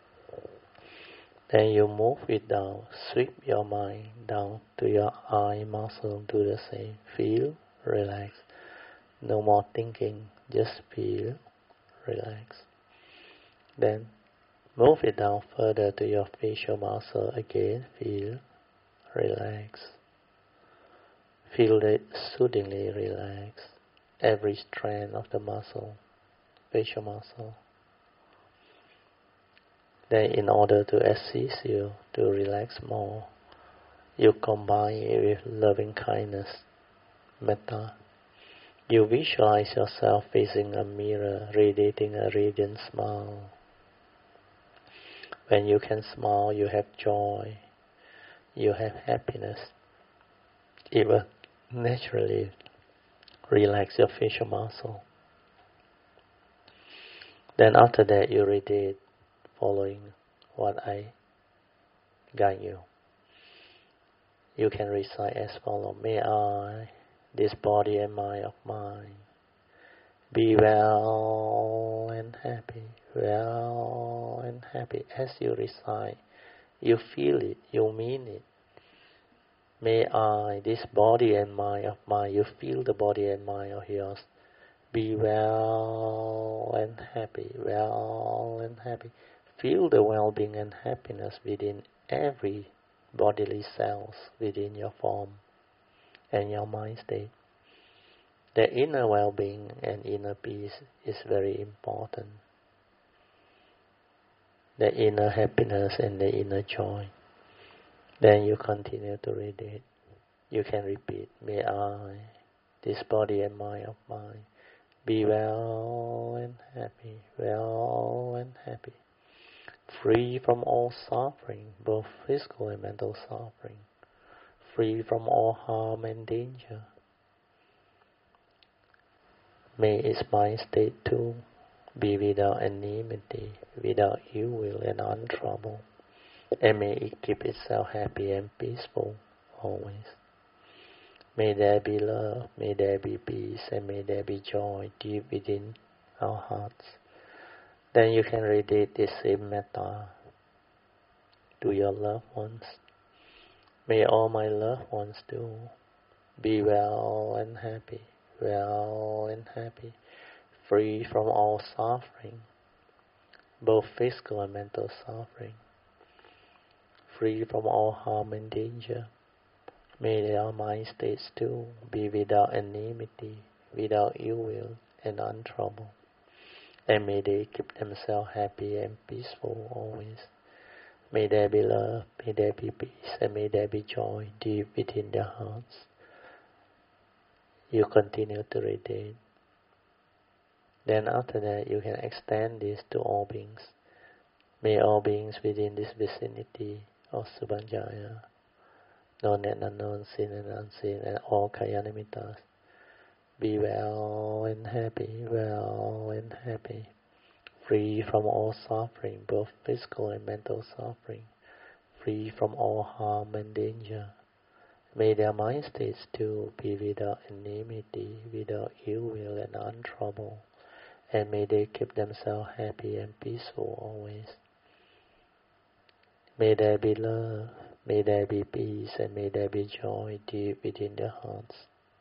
Then you move it down. Sweep your mind down to your eye muscle. Do the same. Feel, relax. No more thinking. Just feel, relax. Then move it down further to your facial muscle. Again, feel, relax. Feel it soothingly relax. Every strand of the muscle, facial muscle. Then in order to assist you to relax more, you combine it with loving kindness, metta. You visualize yourself facing a mirror, radiating a radiant smile. When you can smile, you have joy, you have happiness. It will naturally relax your facial muscle. Then after that, you radiate following what I guide you. You can recite as follows. May I, this body and mind of mine, be well and happy, well and happy. As you recite, you feel it, you mean it. May I, this body and mind of mine, you feel the body and mind of yours, be well and happy, well and happy. Feel the well-being and happiness within every bodily cells within your form and your mind state. The inner well-being and inner peace is very important. The inner happiness and the inner joy. Then you continue to read it. You can repeat, may I, this body and mind of mine, be well and happy, well and happy, free from all suffering, both physical and mental suffering, free from all harm and danger. May its mind state too be without enmity, without ill will and untroubled, and may it keep itself happy and peaceful always. May there be love, may there be peace, and may there be joy deep within our hearts. Then you can repeat this same metta to your loved ones. May all my loved ones too be well and happy, free from all suffering, both physical and mental suffering, free from all harm and danger. May their mind states too be without enmity, without ill will and untroubled, and may they keep themselves happy and peaceful always. May there be love, may there be peace, and may there be joy deep within their hearts. You continue to read it. Then after that, you can extend this to all beings. May all beings within this vicinity of Subhanjaya, known and unknown, seen and unseen, and all Kalyanamitas, be well and happy, free from all suffering, both physical and mental suffering, free from all harm and danger. May their mind states too be without enmity, without ill will and untroubled, and may they keep themselves happy and peaceful always. May there be love, may there be peace, and may there be joy deep within their hearts.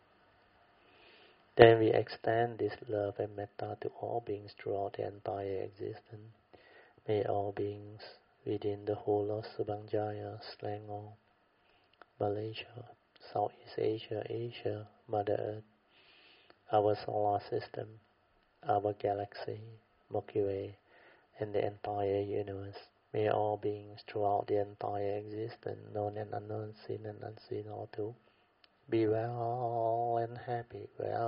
Then we extend this love and metta to all beings throughout the entire existence. May all beings within the whole of Subhanjaya, Selangor, Malaysia, Southeast Asia, Asia, Mother Earth, our solar system, our galaxy, Milky Way, and the entire universe. May all beings throughout the entire existence, known and unknown, seen and unseen, all too, be well and happy,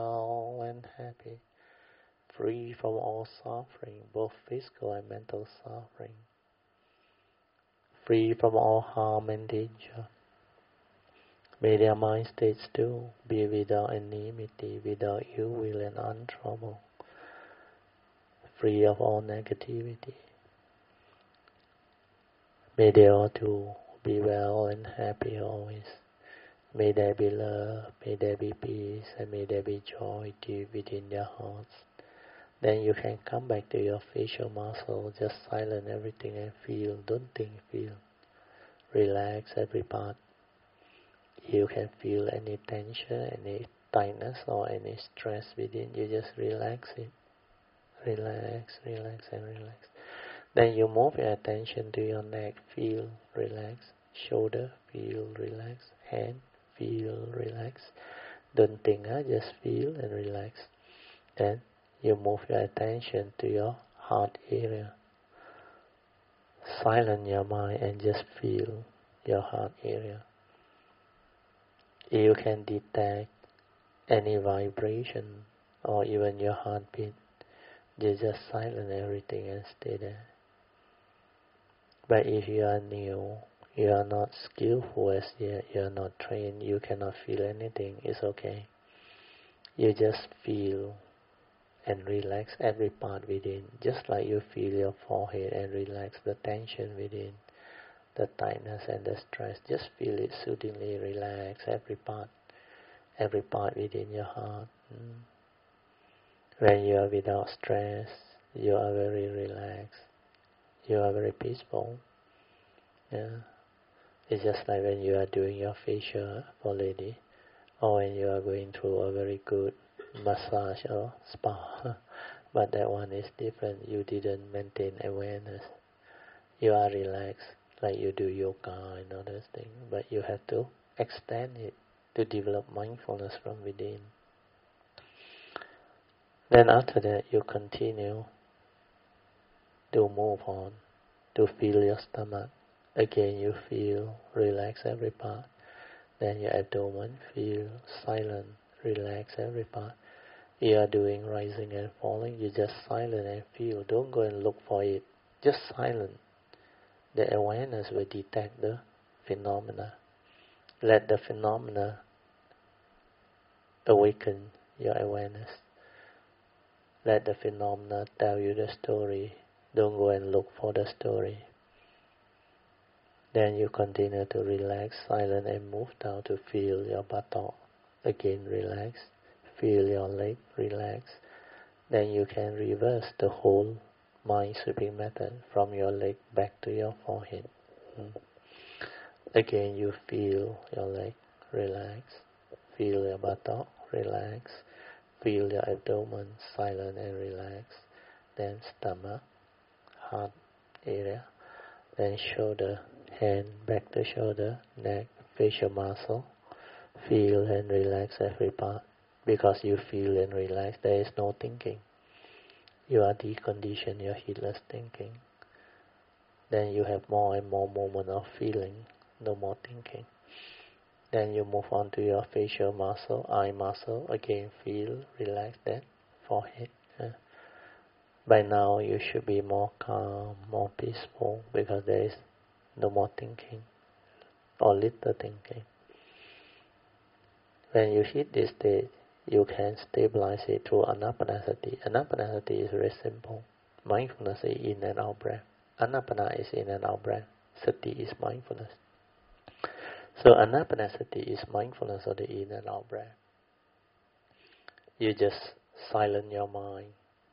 free from all suffering, both physical and mental suffering, free from all harm and danger. May their mind states too be without enmity, without ill will and untroubled, free of all negativity. May they all too be well and happy always. May there be love, may there be peace, and may there be joy deep within their hearts. Then you can come back to your facial muscle, just silence everything and feel, don't think, feel. Relax every part. You can feel any tension, any tightness or any stress within, you just relax it. Relax, and relax. Then you move your attention to your neck, feel, relax. Shoulder, feel, relax. Hand, feel, relax. Don't think, just feel and relax. Then you move your attention to your heart area. Silence your mind and just feel your heart area. You can detect any vibration or even your heartbeat. You just silence everything and stay there. But if you are new, you are not skillful as yet, you are not trained, you cannot feel anything, it's okay. You just feel and relax every part within, just like you feel your forehead and relax the tension within, the tightness and the stress. Just feel it soothingly, relax every part within your heart. When you are without stress, you are very relaxed. You are very peaceful. Yeah. It's just like when you are doing your facial for lady, or when you are going through a very good massage or spa. But that one is different. You didn't maintain awareness. You are relaxed, like you do yoga and other things. But you have to extend it to develop mindfulness from within. Then after that, you continue to move on, to feel your stomach. Again, you feel, relax every part. Then your abdomen, feel silent, relax every part. You are doing rising and falling, you just silent and feel. Don't go and look for it. Just silent. The awareness will detect the phenomena. Let the phenomena awaken your awareness. Let the phenomena tell you the story. Don't go and look for the story. Then you continue to relax, silent, and move down to feel your buttock. Again, relax. Feel your leg, relax. Then you can reverse the whole mind sweeping method from your leg back to your forehead. Again, you feel your leg, relax. Feel your buttock, relax. Feel your abdomen, silent and relax. Then stomach, heart area. Then shoulder, hand, back to shoulder, neck, facial muscle. Feel and relax every part. Because you feel and relax, there is no thinking. You are deconditioned your heedless thinking. Then you have more and more moment of feeling, no more thinking. Then you move on to your facial muscle, eye muscle. Again, feel, relax, then forehead. By now, you should be more calm, more peaceful, because there is no more thinking, or little thinking. When you hit this stage, you can stabilize it through anapanasati. Anapanasati is very simple. Mindfulness is in and out breath. Anapana is in and out breath. Sati is mindfulness. So anapanasati is mindfulness of the in and out breath. You just silence your mind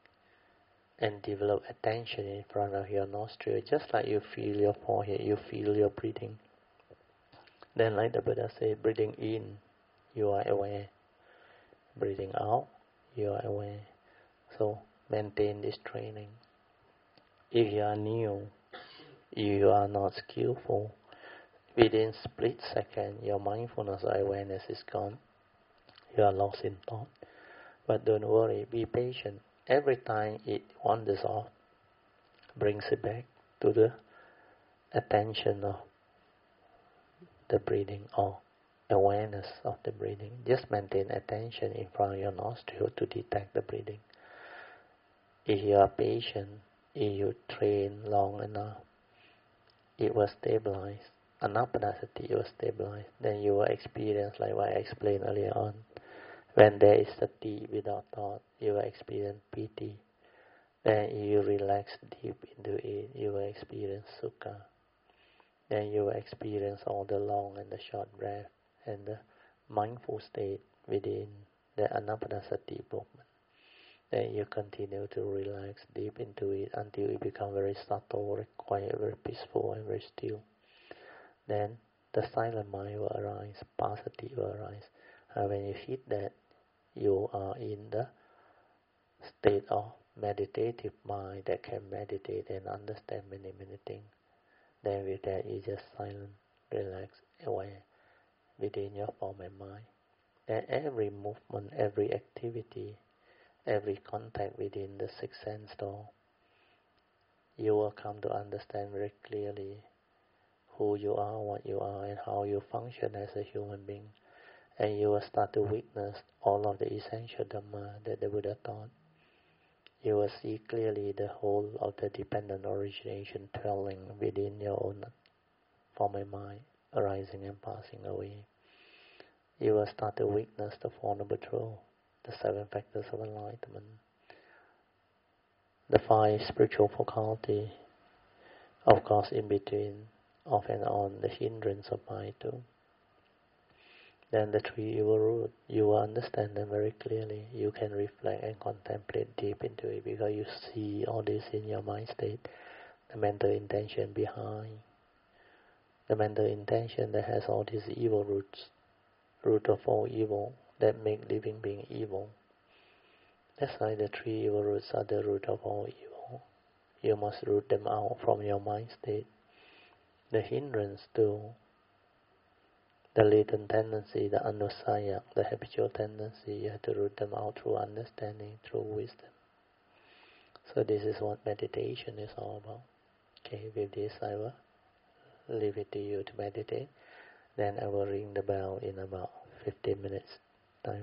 and develop attention in front of your nostril, just like you feel your forehead, you feel your breathing. Then like the Buddha said, breathing in, you are aware. Breathing out, you are aware. So maintain this training. If you are new, you are not skillful, within split second, your mindfulness or awareness is gone. You are lost in thought. But don't worry, be patient. Every time it wanders off, brings it back to the attention of the breathing or awareness of the breathing. Just maintain attention in front of your nostril to detect the breathing. If you are patient, if you train long enough, it will stabilize. Anapanasati will stabilize. Then you will experience, like what I explained earlier on, when there is sati without thought, you will experience piti. Then you relax deep into it, you will experience sukha. Then you will experience all the long and the short breath and the mindful state within the anapanasati movement. Then you continue to relax deep into it until it becomes very subtle, very quiet, very peaceful, and very still. Then the silent mind will arise, passaddhi will arise. When you hit that, you are in the state of meditative mind that can meditate and understand many, many things. Then with that, you just silent, relax, aware within your form and mind. Then every movement, every activity, every contact within the six sense door, you will come to understand very clearly who you are, what you are, and how you function as a human being. And you will start to witness all of the essential Dhamma that the Buddha taught. You will see clearly the whole of the dependent origination dwelling within your own form and mind, arising and passing away. You will start to witness the Four Noble Truths, the seven factors of enlightenment, the five spiritual faculties, of course in between, off and on, the hindrance of mind too. Then the three evil roots, you will understand them very clearly. You can reflect and contemplate deep into it because you see all this in your mind state, the mental intention behind, the mental intention that has all these evil roots, root of all evil, that make living being evil. That's why the three evil roots are the root of all evil. You must root them out from your mind state. The hindrance to The latent tendency, the anusaya, the habitual tendency, you have to root them out through understanding, through wisdom. So this is what meditation is all about. Okay, with this I will leave it to you to meditate. Then I will ring the bell in about 15 minutes time.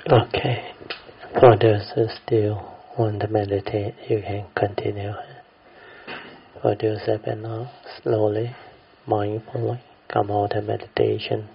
Okay. For those who still want to meditate, you can continue. For those that cannot, slowly, mindfully, come out of meditation.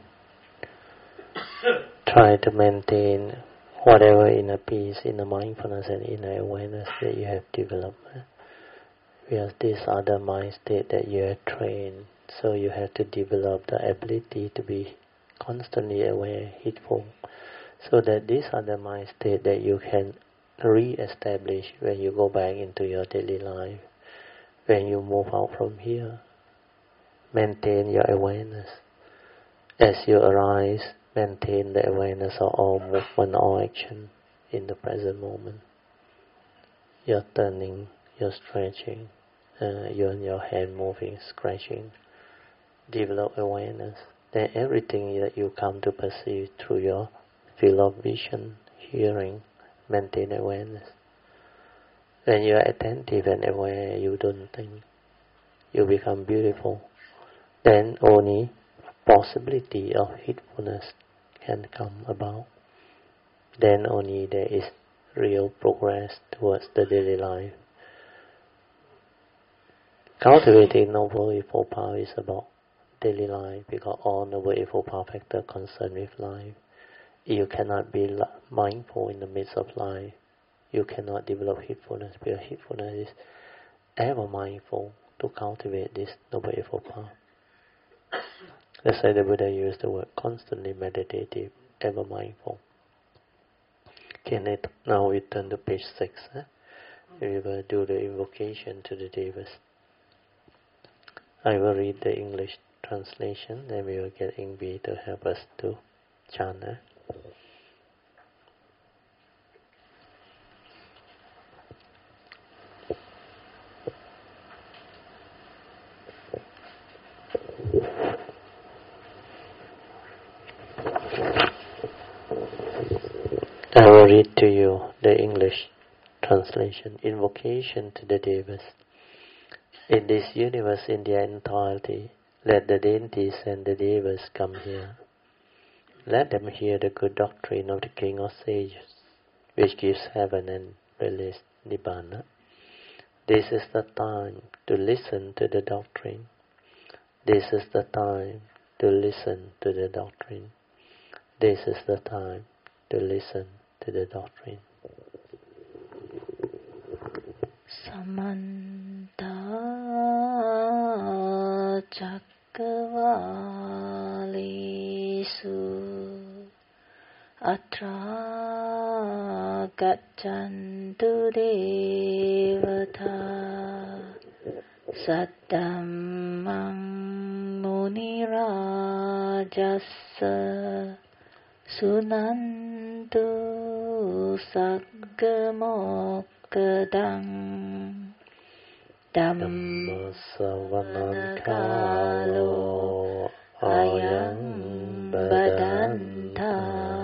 Try to maintain whatever inner peace, inner mindfulness, and inner awareness that you have developed. Because these are the mind state that you have trained, so you have to develop the ability to be constantly aware, heedful, so that these are the mind state that you can re-establish when you go back into your daily life. When you move out from here, maintain your awareness. As you arise, maintain the awareness of all movement, all action in the present moment. Your turning, your stretching, your hand moving, scratching. Develop awareness. Then everything that you come to perceive through your field of vision, hearing, maintain awareness. When you are attentive and aware, you don't think. You become beautiful. Then only possibility of heedfulness can come about. Then only there is real progress towards the daily life. Cultivating Noble Eightfold Path is about daily life, because all Noble Eightfold Path factors concerned with life. You cannot be mindful in the midst of life. You cannot develop heedfulness, because heedfulness is ever mindful to cultivate this Noble Eightfold Path. That's why the Buddha used the word constantly meditative, ever mindful. Okay, now we turn to page 6. We will do the invocation to the Devas. I will read the English translation, then we will get Ingvi to help us to chant. I will read to you the English translation. Invocation to the Devas. In this universe, in their entirety, let the deities and the Devas come here. Let them hear the good doctrine of the King of Sages, which gives heaven and release Nibbana. This is the time to listen to the doctrine. This is the time to listen to the doctrine. This is the time to listen to the doctrine. Samanta Cakkavalesu Atra Gaccantu Devata Saddhammang Munirajassa Sunantu Saggamokkhadang Dhammasavanakalo Ayam Badanta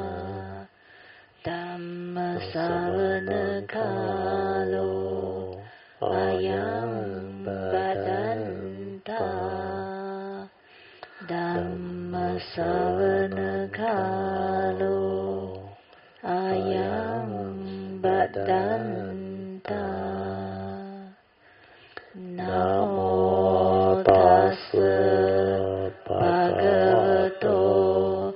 Dhammasavanakalo Ayam Badanta Dhammasavanakalo Ayam Badanta. Namo tassa bhagavato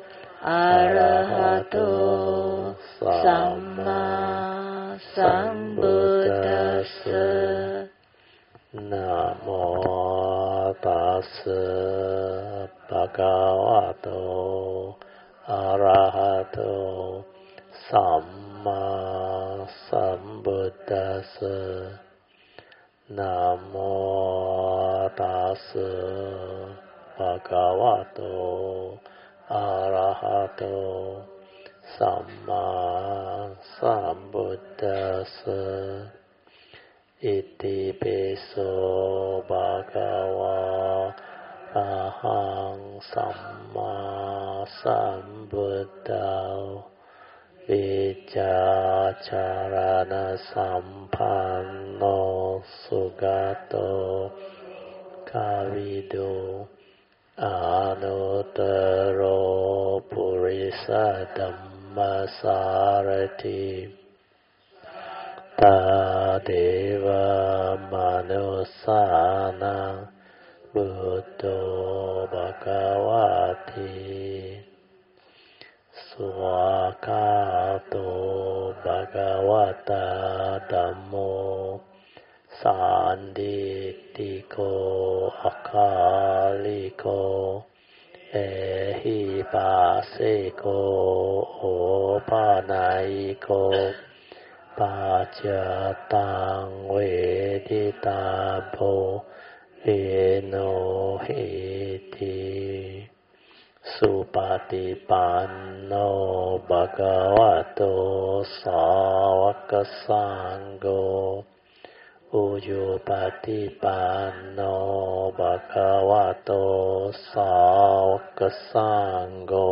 arahato samma sambuddhassa. Namo tassa bhagavato arahato samma sambuddhassa. Namo tassa bhagavato arahato samma sambuddhassa. Iti piso bhagava ahang samma sambuddha Vichacharana sampanno sugato kavido anuttaro purisa dhamma Dhamma Sarati Tadeva Manusana Buddho Bhagavati Swakato Bhagavata Dhammo Sanditiko Akaliko Ehipasiko Opanaiko Pachatang Veditapo Eno Hiti Supatipanno Bhagavato Sāvaka-sangho Ujupatipanno Bhagavato Sāvaka-sangho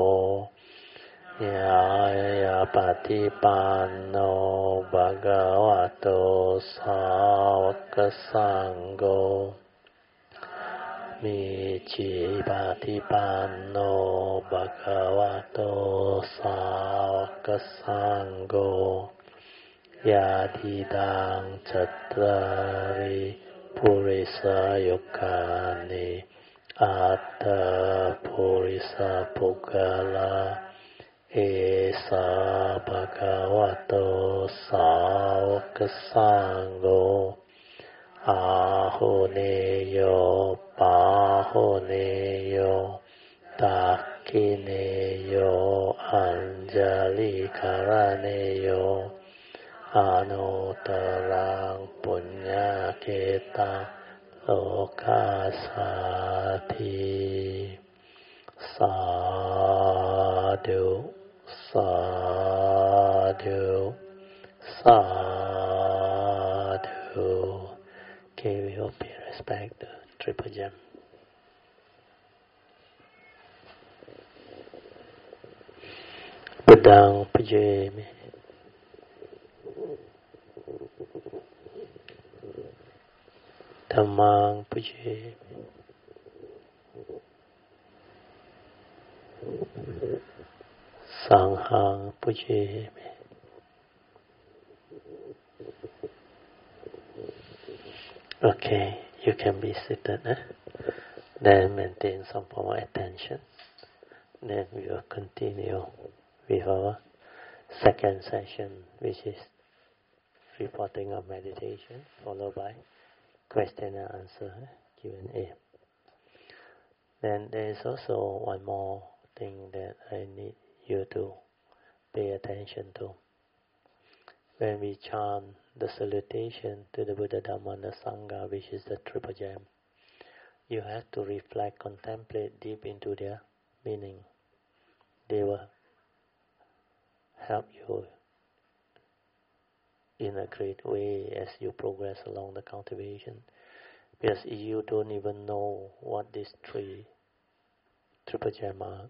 Nyāyapatipanno Bhagavato Sāvaka-sangho Micchipatipanno Bhagavato Sāvaka-sangho Yadidang Cattari Purisa Yukani Atta Purisa Pugala Esa Bhagavato Sāvaka-sangho Ahoneyo Pahoneyo Dakineyo Anjali Karaneyo Anutarang Punyaketa Lokasati Sadhu Sadhu Sadhu. Okay, we hope you respect the Triple Gem. Buddhang Pujami. Dhammang Pujami. Sanghang Pujami. Okay, you can be seated. Then maintain some form of attention. Then we will continue with our second session, which is reporting of meditation, followed by question and answer, Q&A. Then there is also one more thing that I need you to pay attention to. When we chant the salutation to the Buddha, Dhamma and the Sangha, which is the Triple Gem, you have to reflect, contemplate deep into their meaning. They will help you in a great way as you progress along the cultivation. Because if you don't even know what these three Triple Gem are,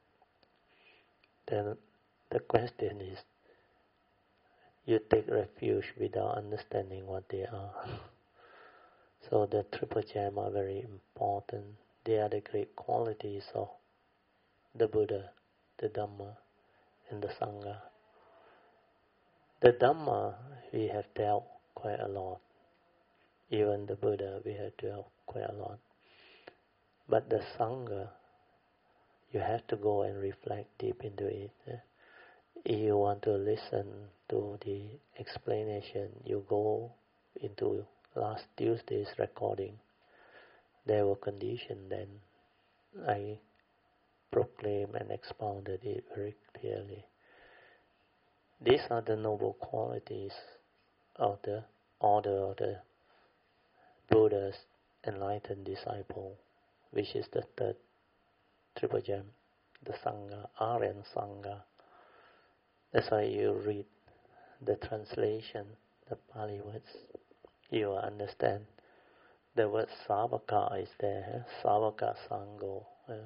then the question is, you take refuge without understanding what they are. So the Triple Gem are very important. They are the great qualities of the Buddha, the Dhamma, and the Sangha. The Dhamma we have dealt quite a lot. Even the Buddha we have dealt quite a lot. But the Sangha, you have to go and reflect deep into it. If you want to listen to the explanation, you go into last Tuesday's recording. There were conditions then. I proclaimed and expounded it very clearly. These are the noble qualities of the order of the Buddha's enlightened disciple, which is the third Triple Gem, the Sangha, Aryan Sangha. That's why you read the translation, the Pali words, you will understand. The word Savaka is there, Savaka Sangho.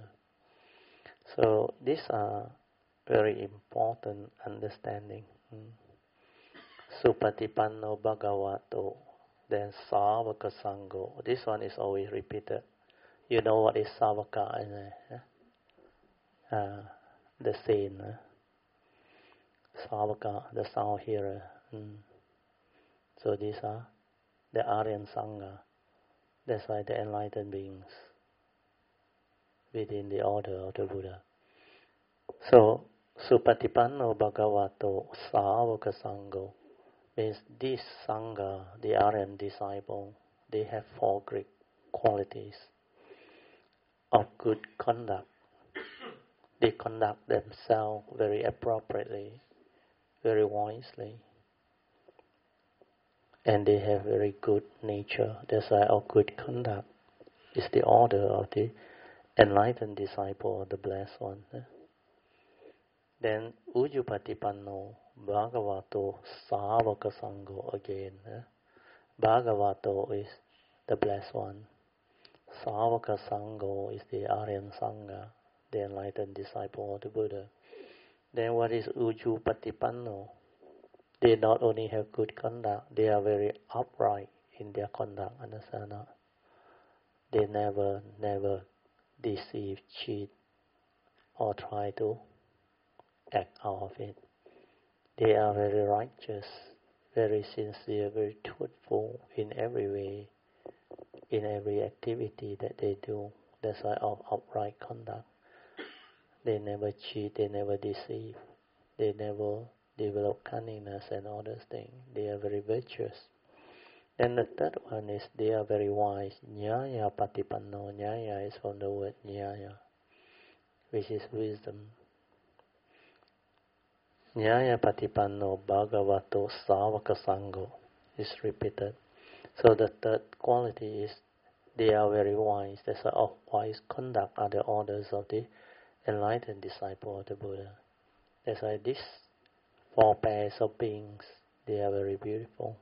So these are very important understanding. Supatipanno Bhagavato, then Savaka Sangho. This one is always repeated. You know what is Savaka? The saint. Savaka, the sound hearer. So these are the Aryan Sangha. That's why the enlightened beings within the order of the Buddha. So, Supatipanno Bhagavato Savaka Sangho means this Sangha, the Aryan disciple, they have 4 great qualities of good conduct. They conduct themselves very appropriately, very wisely, and they have very good nature. That's why our good conduct is the order of the enlightened disciple of the Blessed One. Then Ujjupatipanno Bhagavato Savaka Sangho again. Bhagavato is the Blessed One. Savaka Sangho is the Aryan Sangha, the enlightened disciple of the Buddha. Then what is Ujjupatipanno? They not only have good conduct, they are very upright in their conduct, understand not? They never deceive, cheat, or try to act out of it. They are very righteous, very sincere, very truthful in every way, in every activity that they do. That's why of upright conduct. They never cheat, they never deceive, they never develop cunningness and all those things. They are very virtuous. Then the third one is they are very wise. Nyaya patipanno. Nyaya is from the word nyaya, which is wisdom. Nyaya patipanno bhagavato savaka sangho is repeated. So the third quality is they are very wise. That's why of wise conduct are the orders of the enlightened disciple of the Buddha. That's why these 4 pairs of beings, they are very beautiful.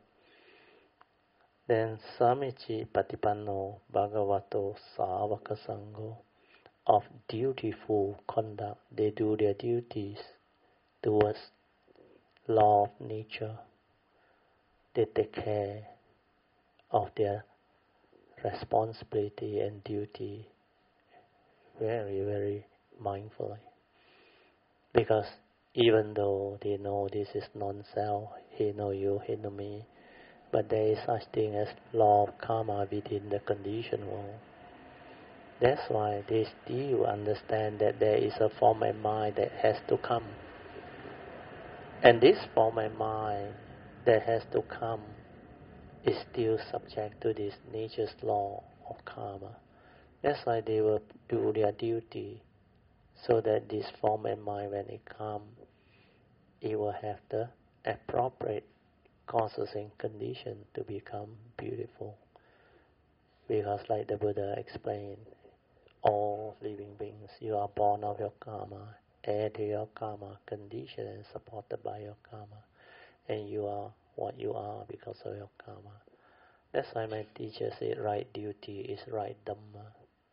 Then Samichi Patipanno Bhagavato Savaka Sangho, of dutiful conduct. They do their duties towards law of nature. They take care of their responsibility and duty very, very mindfully. Because even though they know this is non-self, he know you, he know me, but there is such thing as law of karma within the conditioned world. That's why they still understand that there is a form and mind that has to come. And this form and mind that has to come is still subject to this nature's law of karma. That's why they will do their duty, so that this form and mind, when it comes, it will have the appropriate causes and conditions to become beautiful. Because like the Buddha explained, all living beings, you are born of your karma, heir to your karma, conditioned and supported by your karma. And you are what you are because of your karma. That's why my teacher said right duty is right dhamma.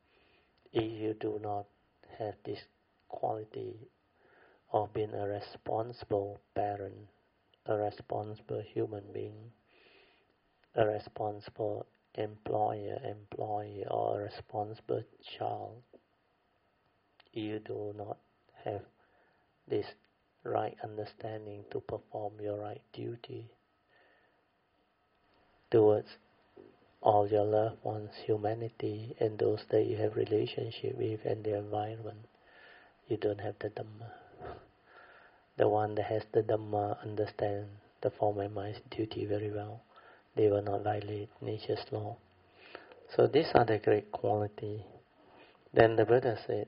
If you do not have this quality of being a responsible parent, a responsible human being, a responsible employer, employee, or a responsible child, you do not have this right understanding to perform your right duty towards all your loved ones, humanity, and those that you have relationship with and the environment. You don't have the Dhamma. The one that has the Dhamma understand the form and mind's duty very well. They will not violate nature's law. So these are the great quality. Then the Buddha said,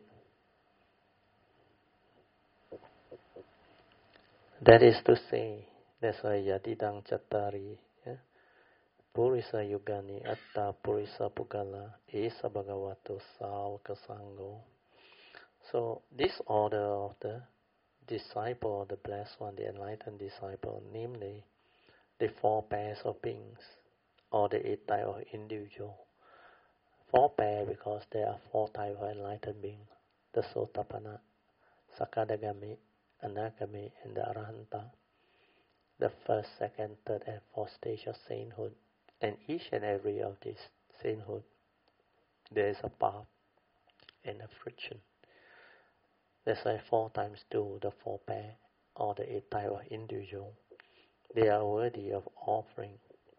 that is to say, that's why Yadidang Chattari, Purisa Yugani Atta Purisa Pugala Esa Bhagavato Savaka Sangho. So this order of the disciple, the blessed one, the enlightened disciple, namely the 4 pairs of beings, or the 8 types of individual. 4 pairs because there are 4 types of enlightened beings: the Sotapanna, Sakadagami, Anagami, and the Arahanta. The first, second, third, and fourth stage of sainthood. And each and every of these sainthood, there is a path and a friction. That's why 4 times 2, the 4 pair, or all the 8 types of individual. They are worthy of offering.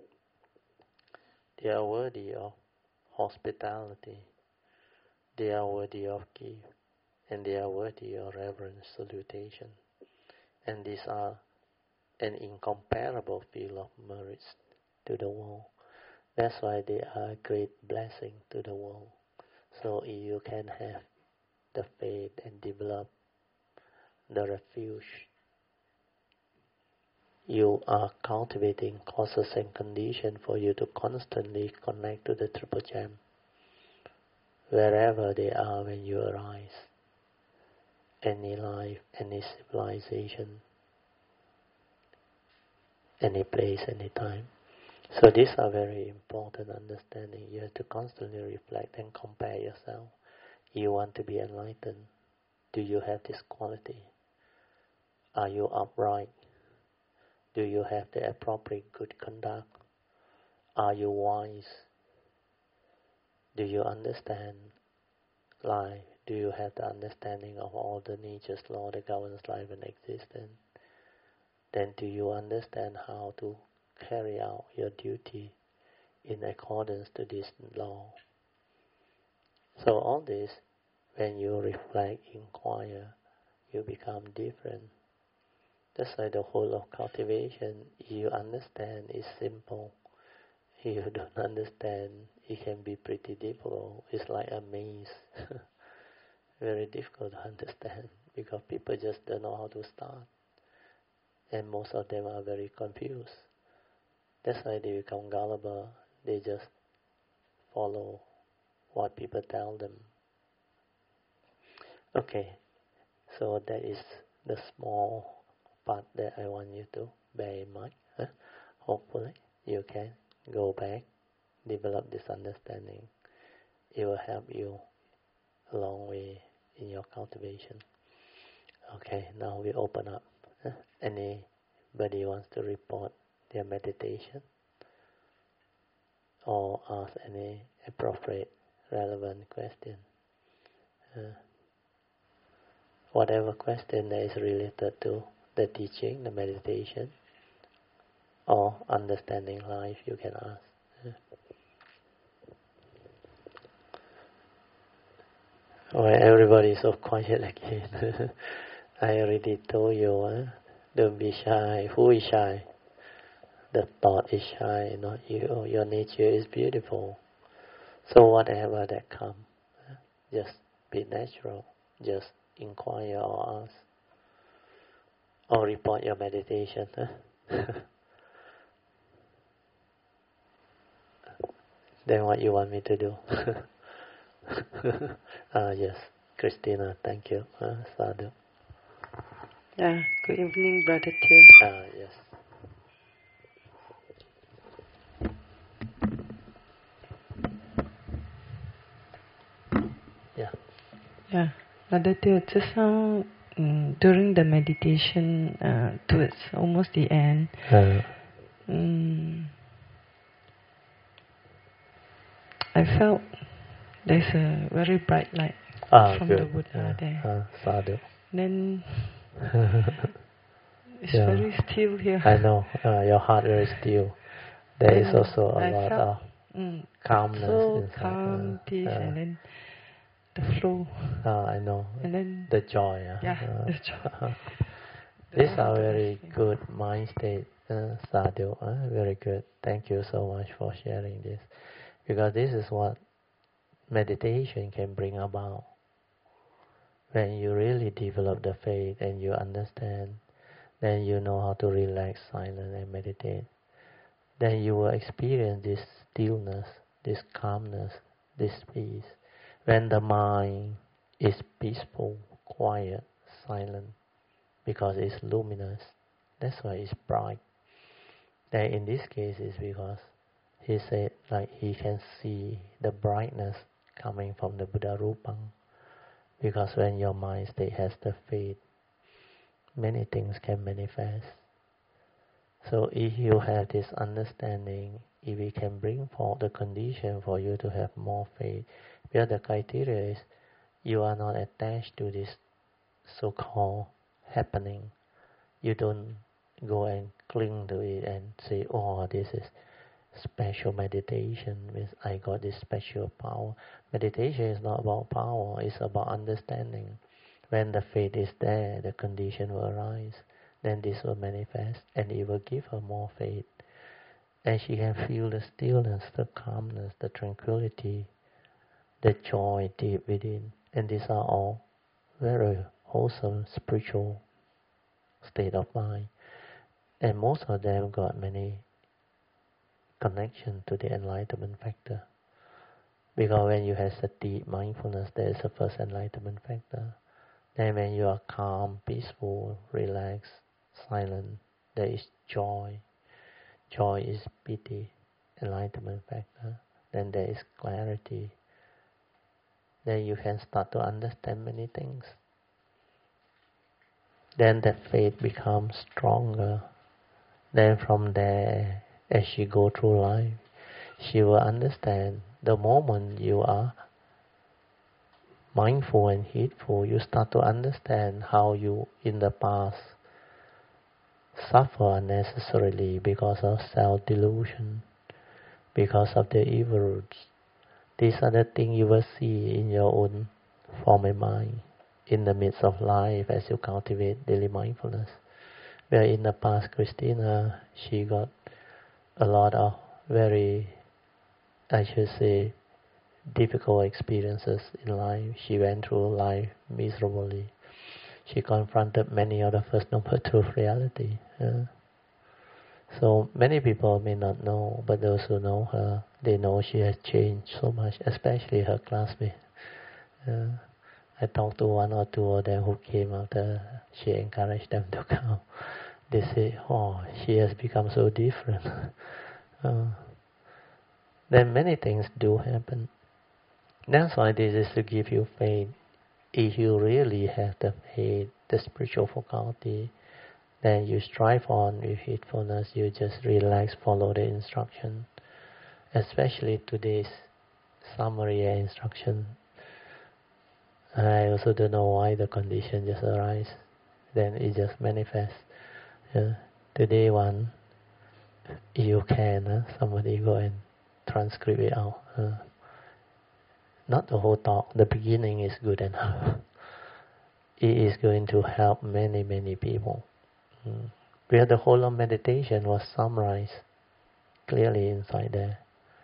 They are worthy of hospitality. They are worthy of gift. And they are worthy of reverence, salutation. And these are an incomparable field of merits to the world. That's why they are a great blessing to the world. So if you can have the faith and develop the refuge, you are cultivating causes and conditions for you to constantly connect to the Triple Gem, wherever they are when you arise. Any life, any civilization, any place, any time. So these are very important understanding. You have to constantly reflect and compare yourself. You want to be enlightened. Do you have this quality? Are you upright? Do you have the appropriate good conduct? Are you wise? Do you understand life? Do you have the understanding of all the nature's law that governs life and existence? Then do you understand how to carry out your duty in accordance to this law? So all this, when you reflect, inquire, you become different. That's why the whole of cultivation, you understand, is simple. You don't understand, it can be pretty difficult. It's like a maze. Very difficult to understand because people just don't know how to start. And most of them are very confused. That's why they become gullible. They just follow what people tell them. Okay, so that is the small part that I want you to bear in mind. Hopefully you can go back, develop this understanding. It will help you a long way in your cultivation. Okay, now we open up. Anybody wants to report their meditation or ask any appropriate, relevant question? Whatever question that is related to the teaching, the meditation, or understanding life, you can ask. Well, everybody is so quiet again. I already told you, don't be shy. Who is shy? The thought is shy, not you. Your nature is beautiful. So whatever that comes, just be natural. Just inquire or ask. Or report your meditation. Then what you want me to do? Yes, Christina, thank you. Sadhu. Yeah, good evening, Brother Tear. Yes. Yeah. Yeah, Brother Tear, just now, during the meditation, towards almost the end, I felt there's a very bright light from good. the Buddha there. Sadhu. Then it's very still here. I know, your heart is still. There is also a lot of calmness so inside. Calm, peace, and then the flow. I know. And then the joy. the joy. These are very good mind state, Sadhu. Very good. Thank you so much for sharing this. Because this is what meditation can bring about. When you really develop the faith and you understand, then you know how to relax, silent, and meditate. Then you will experience this stillness, this calmness, this peace. When the mind is peaceful, quiet, silent, because it's luminous, that's why it's bright. Then in this case, it's because he said like he can see the brightness coming from the Buddha Rupam. Because when your mind state has the faith, many things can manifest. So if you have this understanding, if we can bring forth the condition for you to have more faith, because the criteria is you are not attached to this so-called happening. You don't go and cling to it and say, oh, this is special meditation, means I got this special power. Meditation is not about power, it's about understanding. When the faith is there, the condition will arise. Then this will manifest and it will give her more faith. And she can feel the stillness, the calmness, the tranquility, the joy deep within. And these are all very wholesome spiritual state of mind. And most of them got many connection to the enlightenment factor. Because when you have sati, mindfulness, there is a first enlightenment factor. Then when you are calm, peaceful, relaxed, silent, there is joy. Joy is piti, enlightenment factor. Then there is clarity. Then you can start to understand many things. Then that faith becomes stronger. Then from there, as she go through life, she will understand the moment you are mindful and heedful, you start to understand how you in the past suffer unnecessarily because of self-delusion, because of the evil roots. These are the things you will see in your own form and mind in the midst of life as you cultivate daily mindfulness. Where in the past, Christina, she got a lot of very, I should say, difficult experiences in life. She went through life miserably. She confronted many of the First Noble Truth reality. So many people may not know, but those who know her, they know she has changed so much, especially her classmates. I talked to one or two of them who came after she encouraged them to come. They say, oh, she has become so different. Then many things do happen. That's why this is to give you faith. If you really have the faith, the spiritual faculty, then you strive on with heedfulness, you just relax, follow the instruction. Especially today's summary instruction. I also don't know why the condition just arise. Then it just manifests. Today one, you can, somebody go and transcribe it out. Not the whole talk, the beginning is good enough. It is going to help many, many people. Where the whole of meditation was summarized clearly inside there.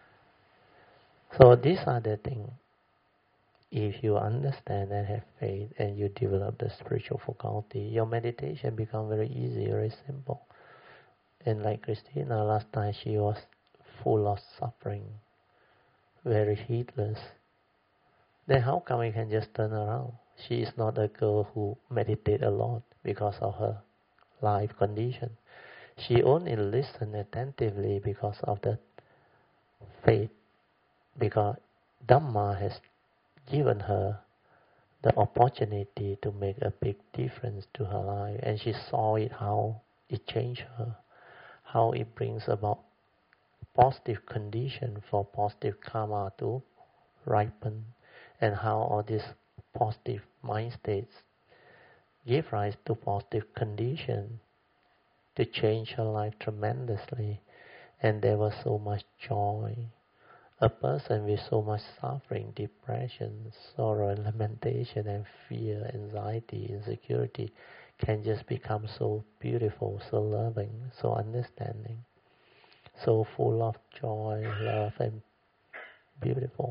So these are the things. If you understand and have faith and you develop the spiritual faculty, your meditation becomes very easy, very simple. And like Christina, last time she was full of suffering, very heedless. Then how come we can just turn around? She is not a girl who meditates a lot because of her life condition. She only listens attentively because of the faith, because Dhamma has given her the opportunity to make a big difference to her life, and she saw it, how it changed her, how it brings about positive condition for positive karma to ripen, and how all these positive mind states give rise to positive condition to change her life tremendously. And there was so much joy. A person with so much suffering, depression, sorrow, and lamentation, and fear, anxiety, insecurity can just become so beautiful, so loving, so understanding, so full of joy, love, and beautiful.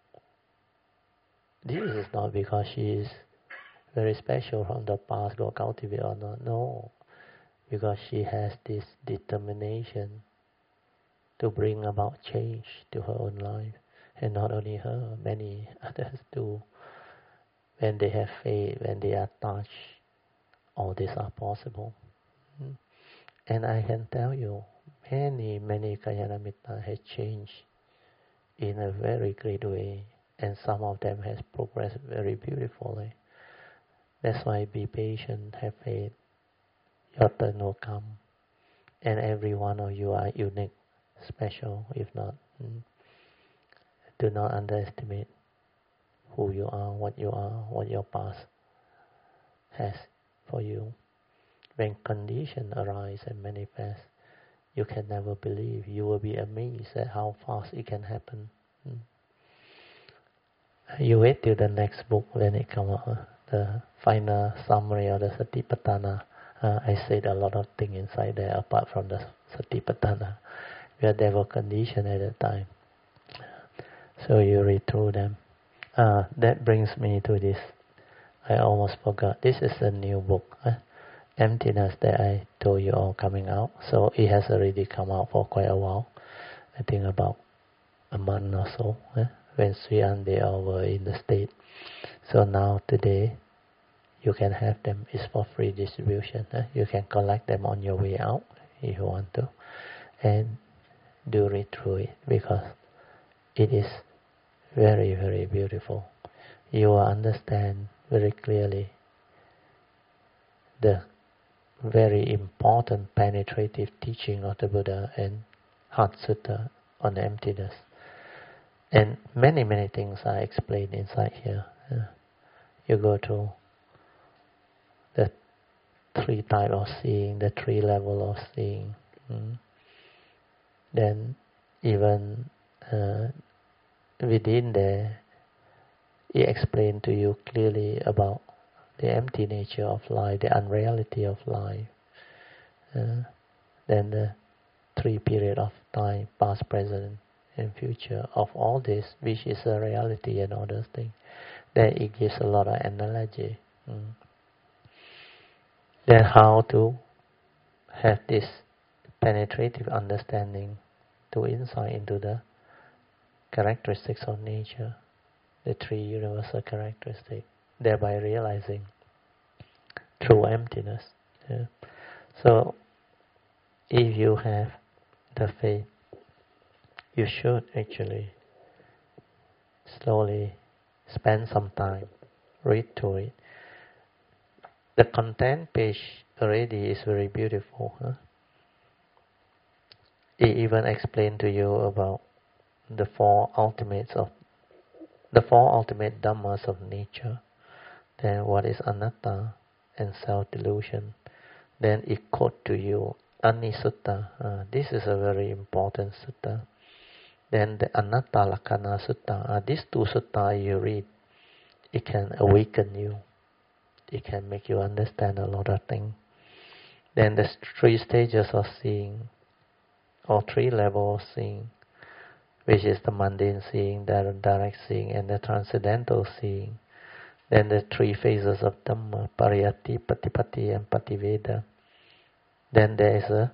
This is not because she is very special from the past, got cultivated or not. No, because she has this determination to bring about change to her own life. And not only her, many others do. When they have faith, when they are touched, all these are possible. And I can tell you, many Kalyanamitta has changed in a very great way. And some of them has progressed very beautifully. That's why be patient, have faith. Your turn will come. And every one of you are unique, special, if not. Do not underestimate who you are, what your past has for you. when condition arise and manifest, you can never believe. You will be amazed at how fast it can happen. You wait till the next book when it comes out, the final summary of the Satipatthana. I said a lot of things inside there apart from the Satipatthana, where there were conditions at the time. So you read through them. That brings me to this. I almost forgot. This is a new book, Emptiness, that I told you all coming out. So it has already come out for quite a while. I think about a month or so. When Sri and they all were in the States. So now today, you can have them. It's for free distribution. You can collect them on your way out if you want to, and do read through it because it is very, very beautiful. You will understand very clearly the very important penetrative teaching of the Buddha and Heart Sutta on emptiness. And many, many things are explained inside here. You go through the 3 types of seeing, the 3 levels of seeing. Then even within there, he explained to you clearly about the empty nature of life, the unreality of life. Then the 3 periods of time, past, present, and future of all this, which is a reality and all those things. Then it gives a lot of analogy. Then how to have this penetrative understanding to insight into the characteristics of nature, the 3 universal characteristics, thereby realizing true emptiness. So, if you have the faith, you should actually slowly spend some time, read through it. The content page already is very beautiful. It even explained to you about the 4 ultimate dhammas of nature. Then what is anatta and self-delusion. Then it quote to you Anisutta. This is a very important sutta. Then the Anatta Lakkhana Sutta. These 2 sutta you read, it can awaken you. It can make you understand a lot of things. Then the 3 stages of seeing, or 3 levels of seeing, which is the mundane seeing, the direct seeing, and the transcendental seeing. Then the 3 phases of Dhamma, Pariyatti, Patipatti, and Pativeda. Then there is a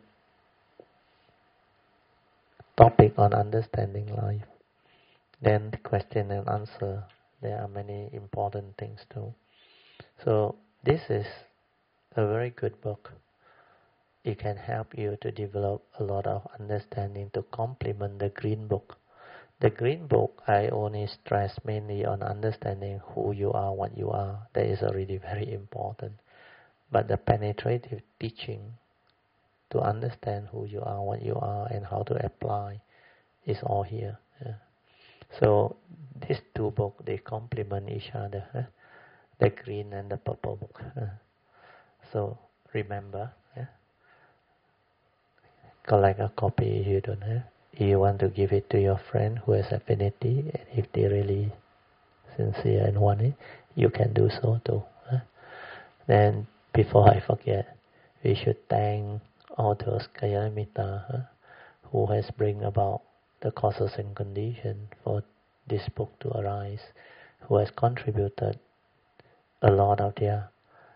topic on understanding life. Then the question and answer. There are many important things too. So this is a very good book. It can help you to develop a lot of understanding to complement the Green Book. The Green Book, I only stress mainly on understanding who you are, what you are. That is already very important. But the penetrative teaching to understand who you are, what you are, and how to apply is all here. So these 2 books, they complement each other. The green and the purple book. So remember, collect a copy if you don't have. If you want to give it to your friend who has affinity, and if they really sincere and want it, you can do so too. Then before I forget, we should thank all those Kalyanamitta who has bring about the causes and conditions for this book to arise, who has contributed a lot of their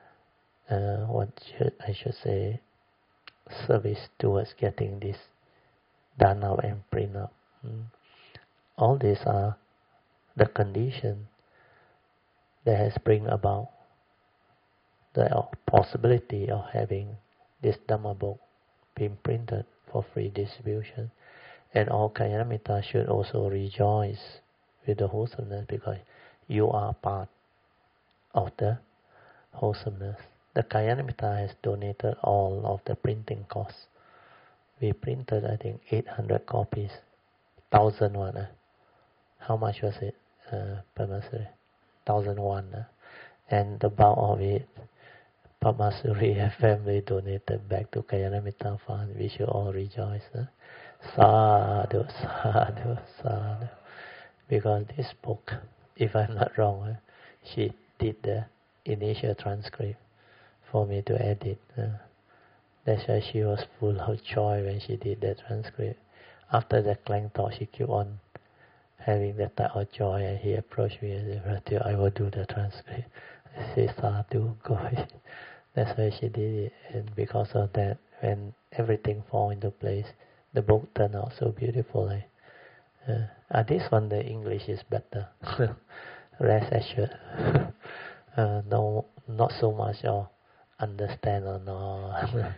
service towards getting this done up and print up. All these are the conditions that has bring about the possibility of having this Dhamma book being printed for free distribution. And all Kalyanamitta should also rejoice with the wholesomeness because you are part of the wholesomeness. The Kalyanamitta has donated all of the printing costs. We printed, I think, 800 copies, 1,001. How much was it, Pamasari? 1,001. And the bulk of it Papa Surya family donated back to Kayanamitta Fund. We should all rejoice. Sadhu, sadhu, sadhu. Because this book, if I'm not wrong, she did the initial transcript for me to edit. That's why she was full of joy when she did the transcript. After the Klang talk, she kept on having that type of joy, and he approached me and said, I will do the transcript. I said, Sadhu, go ahead. That's why she did it, and because of that, when everything fall into place, the book turned out so beautifully. This one, the English is better. Rest assured. No, not so much of understand or not.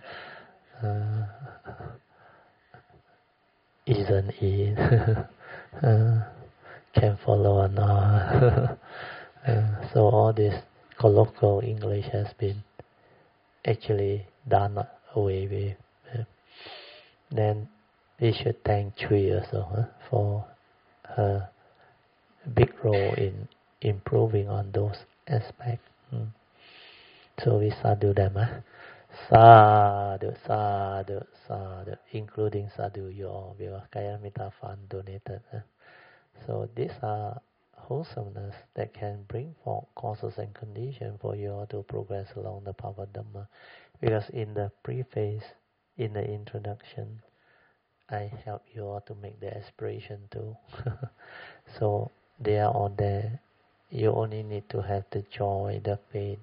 Isn't it? Can follow or not. So all this colloquial English has been actually done away with. Then we should thank Chui also for her big role in improving on those aspects. So we sadhu them. Sadhu, sadhu, sadhu, including sadhu you all, because Kayanamitta Fund donated. So these are wholesomeness that can bring forth causes and conditions for you all to progress along the path of Dhamma. Because in the preface, in the introduction, I help you all to make the aspiration too. So they are all there. You only need to have the joy, the faith.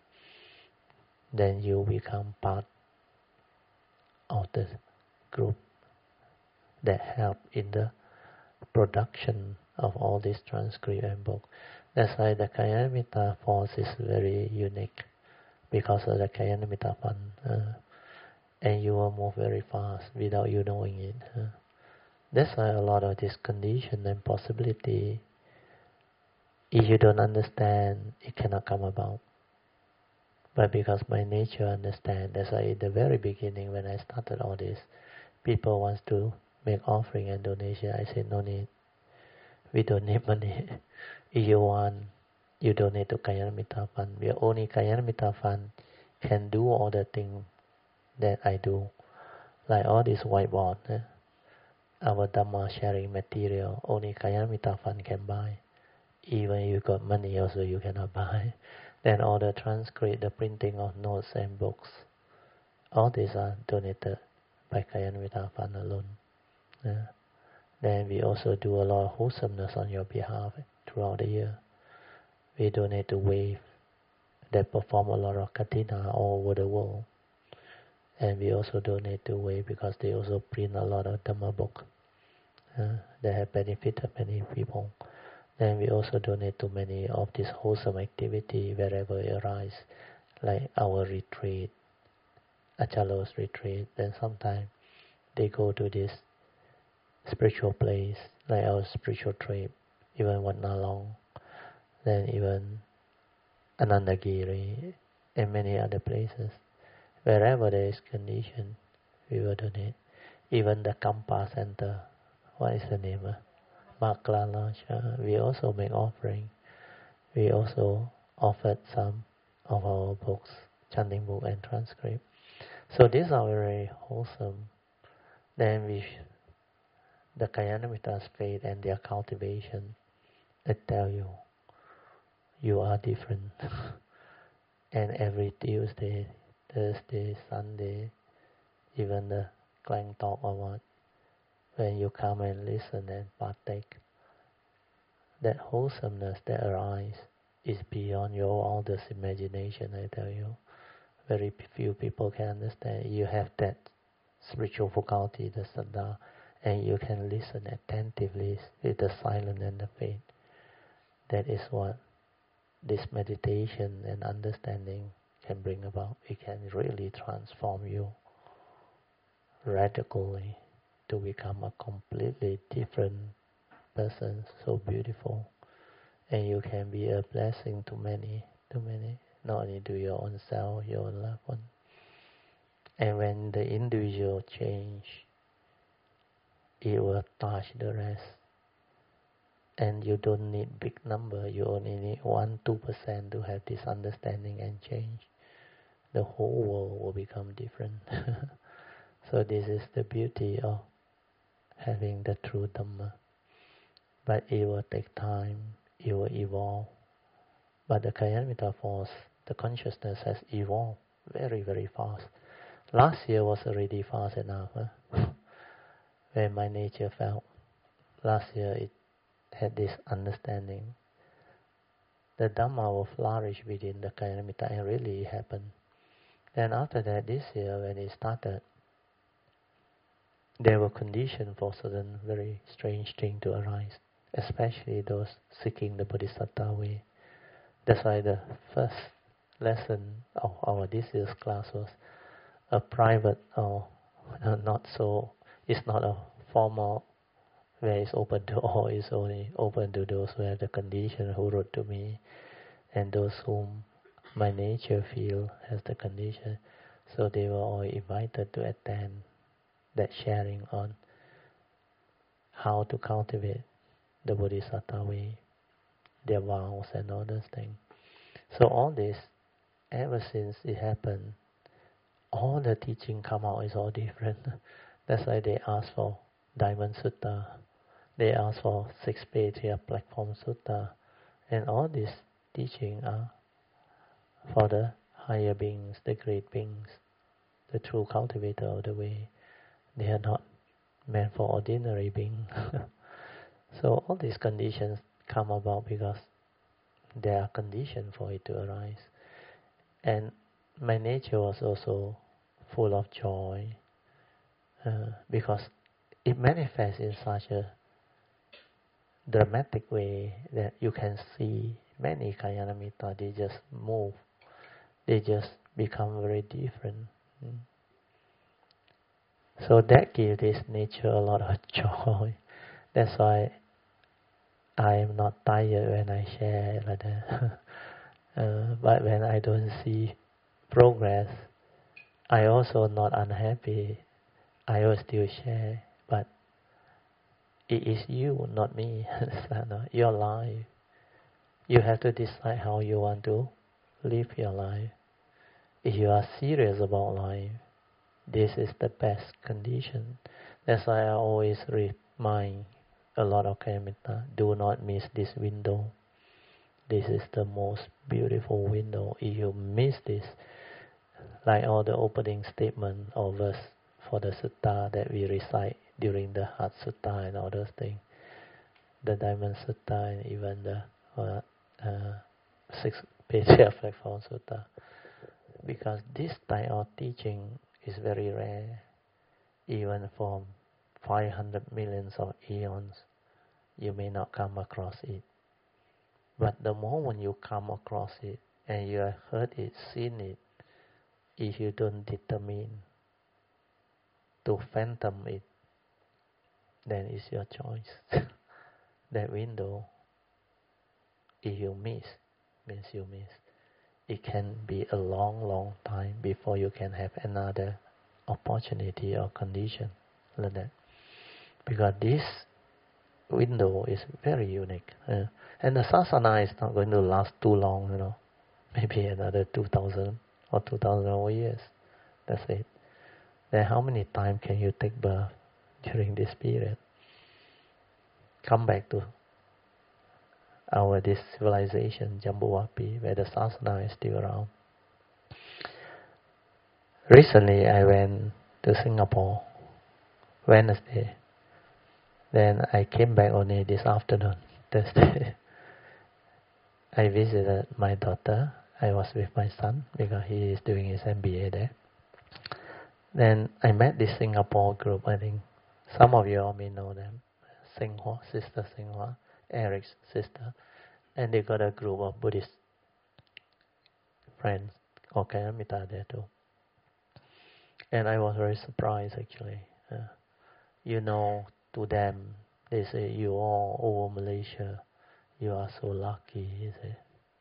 Then you become part of the group that help in the production of all these transcript and book. That's why the Kayanamitta force is very unique, because of the Kayanamitta Fund. And you will move very fast without you knowing it. That's why a lot of this condition and possibility, if you don't understand, it cannot come about. But because my nature understand, that's why in the very beginning when I started all this, people want to make offering and donation. I said, no need. We don't need money. If you want, you donate to Kayanamitta Fund. We only Kayanamitta Fund can do all the things that I do. Like all this whiteboard, our Dhamma sharing material, only Kayanamitta Fund can buy. Even you got money also you cannot buy. Then all the transcript, the printing of notes and books, all these are donated by Kayanamitta Fund alone. Then we also do a lot of wholesomeness on your behalf throughout the year. We donate to WAVE that perform a lot of katina all over the world. And we also donate to WAVE because they also print a lot of Dhamma books that have benefited many people. Then we also donate to many of these wholesome activity wherever it arises, like our retreat, Achalo's retreat. Then sometimes they go to this spiritual place, like our spiritual trip, even Wat Nalong, then even Anandagiri, and many other places. Wherever there is condition, we will donate. Even the Kampa Center, what is the name? Makla Lodge, we also make offering. We also offered some of our books, chanting book and transcript. So these are very wholesome. Then the Kayanamitta's faith and their cultivation, I tell you, you are different. And every Tuesday, Thursday, Sunday, even the Klang talk or what, when you come and listen and partake, that wholesomeness that arises is beyond your wildest imagination, I tell you. Very few people can understand. You have that spiritual faculty, the saddha, and you can listen attentively with the silence and the faith. That is what this meditation and understanding can bring about. It can really transform you radically to become a completely different person, so beautiful. And you can be a blessing to many, not only to your own self, your own loved one. And when the individual change, it will touch the rest. And you don't need big number, you only need 1-2% to have this understanding and change. the whole world will become different. So this is the beauty of having the true Dhamma. But it will take time, it will evolve. But the Kalyana force, the consciousness has evolved very, very fast. Last year was already fast enough. When my nature felt, last year it had this understanding. The Dhamma will flourish within the Kalyana and really it happened. Then after that, this year when it started, there were conditions for certain very strange things to arise, especially those seeking the Bodhisattva way. That's why the first lesson of our this year's class was a private or not so, it's not a formal where it's open to all, it's only open to those who have the condition who wrote to me and those whom my nature feel has the condition. So they were all invited to attend that sharing on how to cultivate the Bodhisattva way, their vows and all those things. So all this, ever since it happened, all the teaching come out is all different. That's why they ask for Diamond Sutta, they ask for 6-page Platform Sutta, and all these teaching are for the higher beings, the great beings, the true cultivator of the way. They are not meant for ordinary beings. So all these conditions come about because there are conditions for it to arise. And my nature was also full of joy because it manifests in such a dramatic way that you can see many Kalyanamitta, they just move, they just become very different. So that gives this nature a lot of joy. That's why I am not tired when I share like that. But when I don't see progress, I also not unhappy. I will still share, but it is you, not me. Your life. You have to decide how you want to live your life. If you are serious about life, this is the best condition. That's why I always remind a lot of Kalyanamitta, do not miss this window. This is the most beautiful window. If you miss this, like all the opening statement or verse for the sutta that we recite during the Heart Sutta and all those things, the Diamond Sutta and even the 6-page Platform Sutta, because this type of teaching is very rare. Even from 500 millions of eons, you may not come across it. But the moment you come across it and you have heard it, seen it, if you don't determine to phantom it, then it's your choice. That window, if you miss, means you miss. It can be a long, long time before you can have another opportunity or condition like that. Because this window is very unique. And the sasana is not going to last too long, maybe another 2,000 or 2,000 years. That's it. Then how many times can you take birth during this period? Come back to this civilization, Jambuwapi, where the sasana is still around. Recently I went to Singapore, Wednesday. Then I came back only this afternoon, Thursday. I visited my daughter. I was with my son because he is doing his MBA there. Then I met this Singapore group. I think some of you all may know them. Singhua, Sister Singhua, Eric's sister. And they got a group of Buddhist friends or Kalyanamitta there too. And I was very surprised actually. To them, they say, you all over Malaysia, you are so lucky, you say.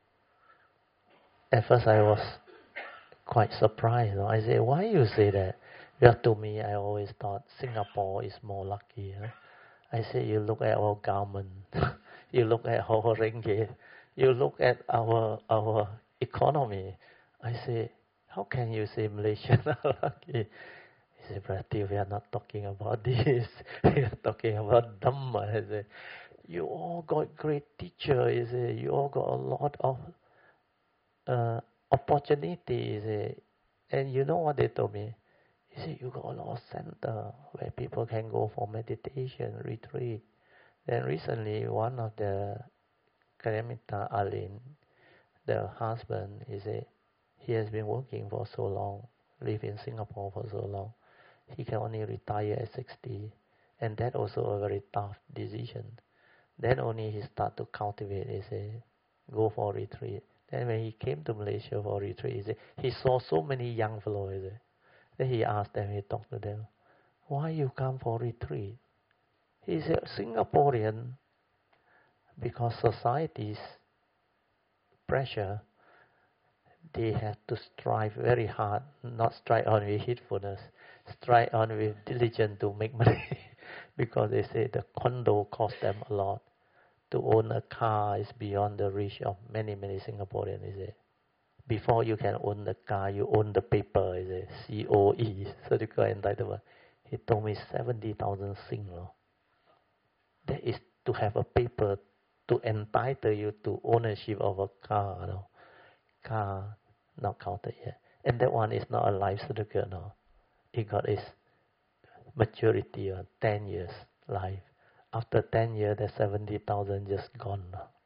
At first I was quite surprised. I said, why you say that? Because to me, I always thought Singapore is more lucky. I said, you look at our government, you look at our ringgit, you look at our economy. I say, how can you say Malaysian are lucky? He said, Brother, we are not talking about this. We are talking about Dhamma. He said, you all got great teacher. He said, you all got a lot of opportunity. He said, and you know what they told me? He said, you got a lot of center where people can go for meditation, retreat. Then recently, one of the Karyamita Alin, the husband, he said, he has been working for so long, live in Singapore for so long. He can only retire at 60. And that also a very tough decision. Then only he start to cultivate, he said, go for retreat. Then when he came to Malaysia for retreat, he said, he saw so many young fellows, he said. Then he asked them, he talked to them, why you come for retreat? He said, Singaporean, because society's pressure, they have to strive very hard, not strive on with heedfulness, strive on with diligence to make money. Because they say the condo cost them a lot. To own a car is beyond the reach of many, many Singaporeans, is it? Before you can own the car, you own the paper, is it? COE, Certificate Entitlement. He told me 70,000 Sing. That is to have a paper to entitle you to ownership of a car. No? Car not counted yet. And that one is not a life certificate. No? It got its maturity on 10 years life. After 10 years, that 70,000 just gone.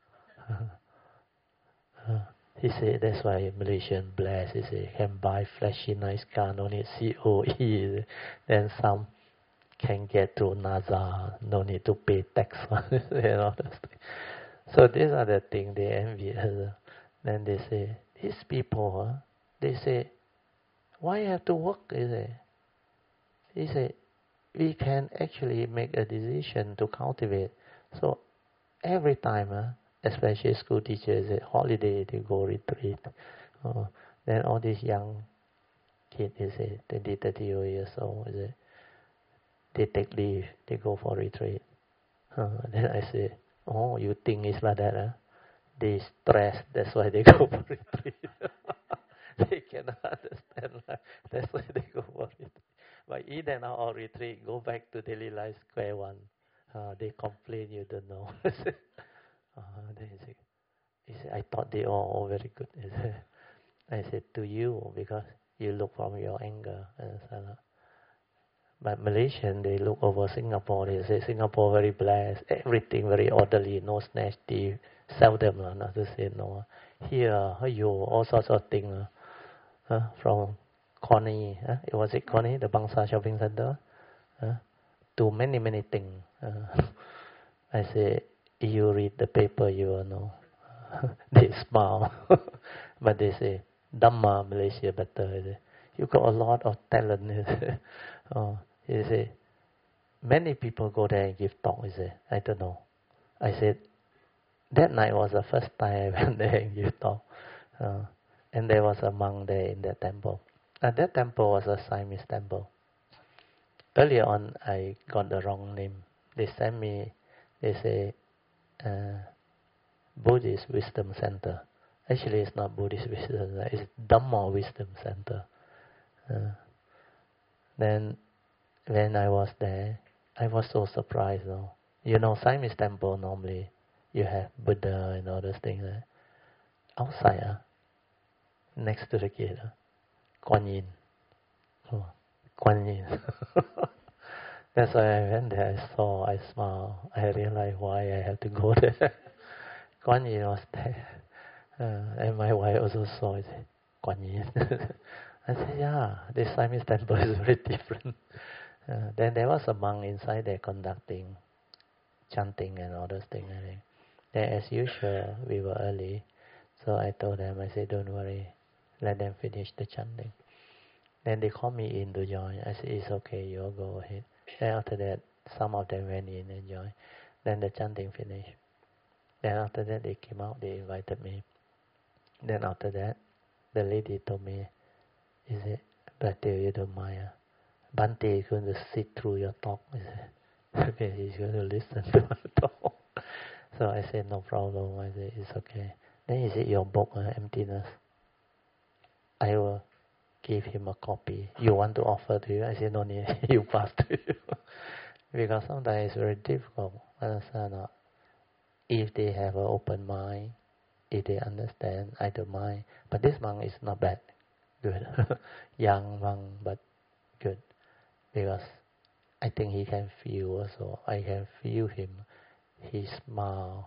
He said that's why Malaysian blessed. He said can buy flashy nice car, no need COE. Then some can get through NASA, no need to pay tax. So these are the things they envy us. Then they say, these people, they say, why you have to work? He said, we can actually make a decision to cultivate. So every time, especially school teachers, holiday, they go retreat. Then all these young kids, 20, 30 years old, they take leave, they go for retreat. Then I say, oh, you think it's like that? They stress, that's why they go for retreat. They cannot understand life, that's why they go for retreat. But in and out of retreat, go back to daily life square one. They complain, you don't know. Then he said, I thought they are all very good. I said, to you, because you look from your anger. But Malaysian, they look over Singapore. They say Singapore very blessed, everything very orderly, no snatch thief, seldom, not to say no. Here, all sorts of things. From Connie, was it Connie, the Bangsa Shopping Center, to many, many things. I say, you read the paper, you will know. They smile. But they say, Dhamma, Malaysia better. You got a lot of talent. He say, many people go there and give talk. He say, I don't know. I said, that night was the first time I went there and give talk. And there was a monk there in that temple. And that temple was a Siamese temple. Earlier on, I got the wrong name. They sent me, they say, Buddhist Wisdom Center. Actually, it's not Buddhist Wisdom Center, it's Dhamma Wisdom Center. Then, when I was there, I was so surprised. You know, Siamese temple, normally, you have Buddha and all those things. Outside, next to the gate, Kuan Yin. Kuan Yin. That's why I went there, I smiled. I realized why I have to go there. Kuan Yin was there. And my wife also saw it. Kuan Yin. I said, yeah, this Siamese temple is very different. Then there was a monk inside there conducting chanting and all those things. I think. Then as usual, we were early. So I told them, I said, don't worry, let them finish the chanting. Then they called me in to join. I said, it's okay, you all go ahead. Then after that, some of them went in and joined. Then the chanting finished. Then after that, they came out, they invited me. Then after that, the lady told me, he said, Brother, you don't mind. Bhante is going to sit through your talk. He said, okay, he's going to listen to my talk. So I said, no problem. I said, it's okay. Then he said, your book, Emptiness. I will give him a copy. You want to offer to you? I said, no need, you pass to you. Because sometimes it's very difficult. Understand or not? If they have an open mind, if they understand, I don't mind. But this monk is not bad. Good. Young monk, but good. Because I think he can feel also. I can feel him. He smile.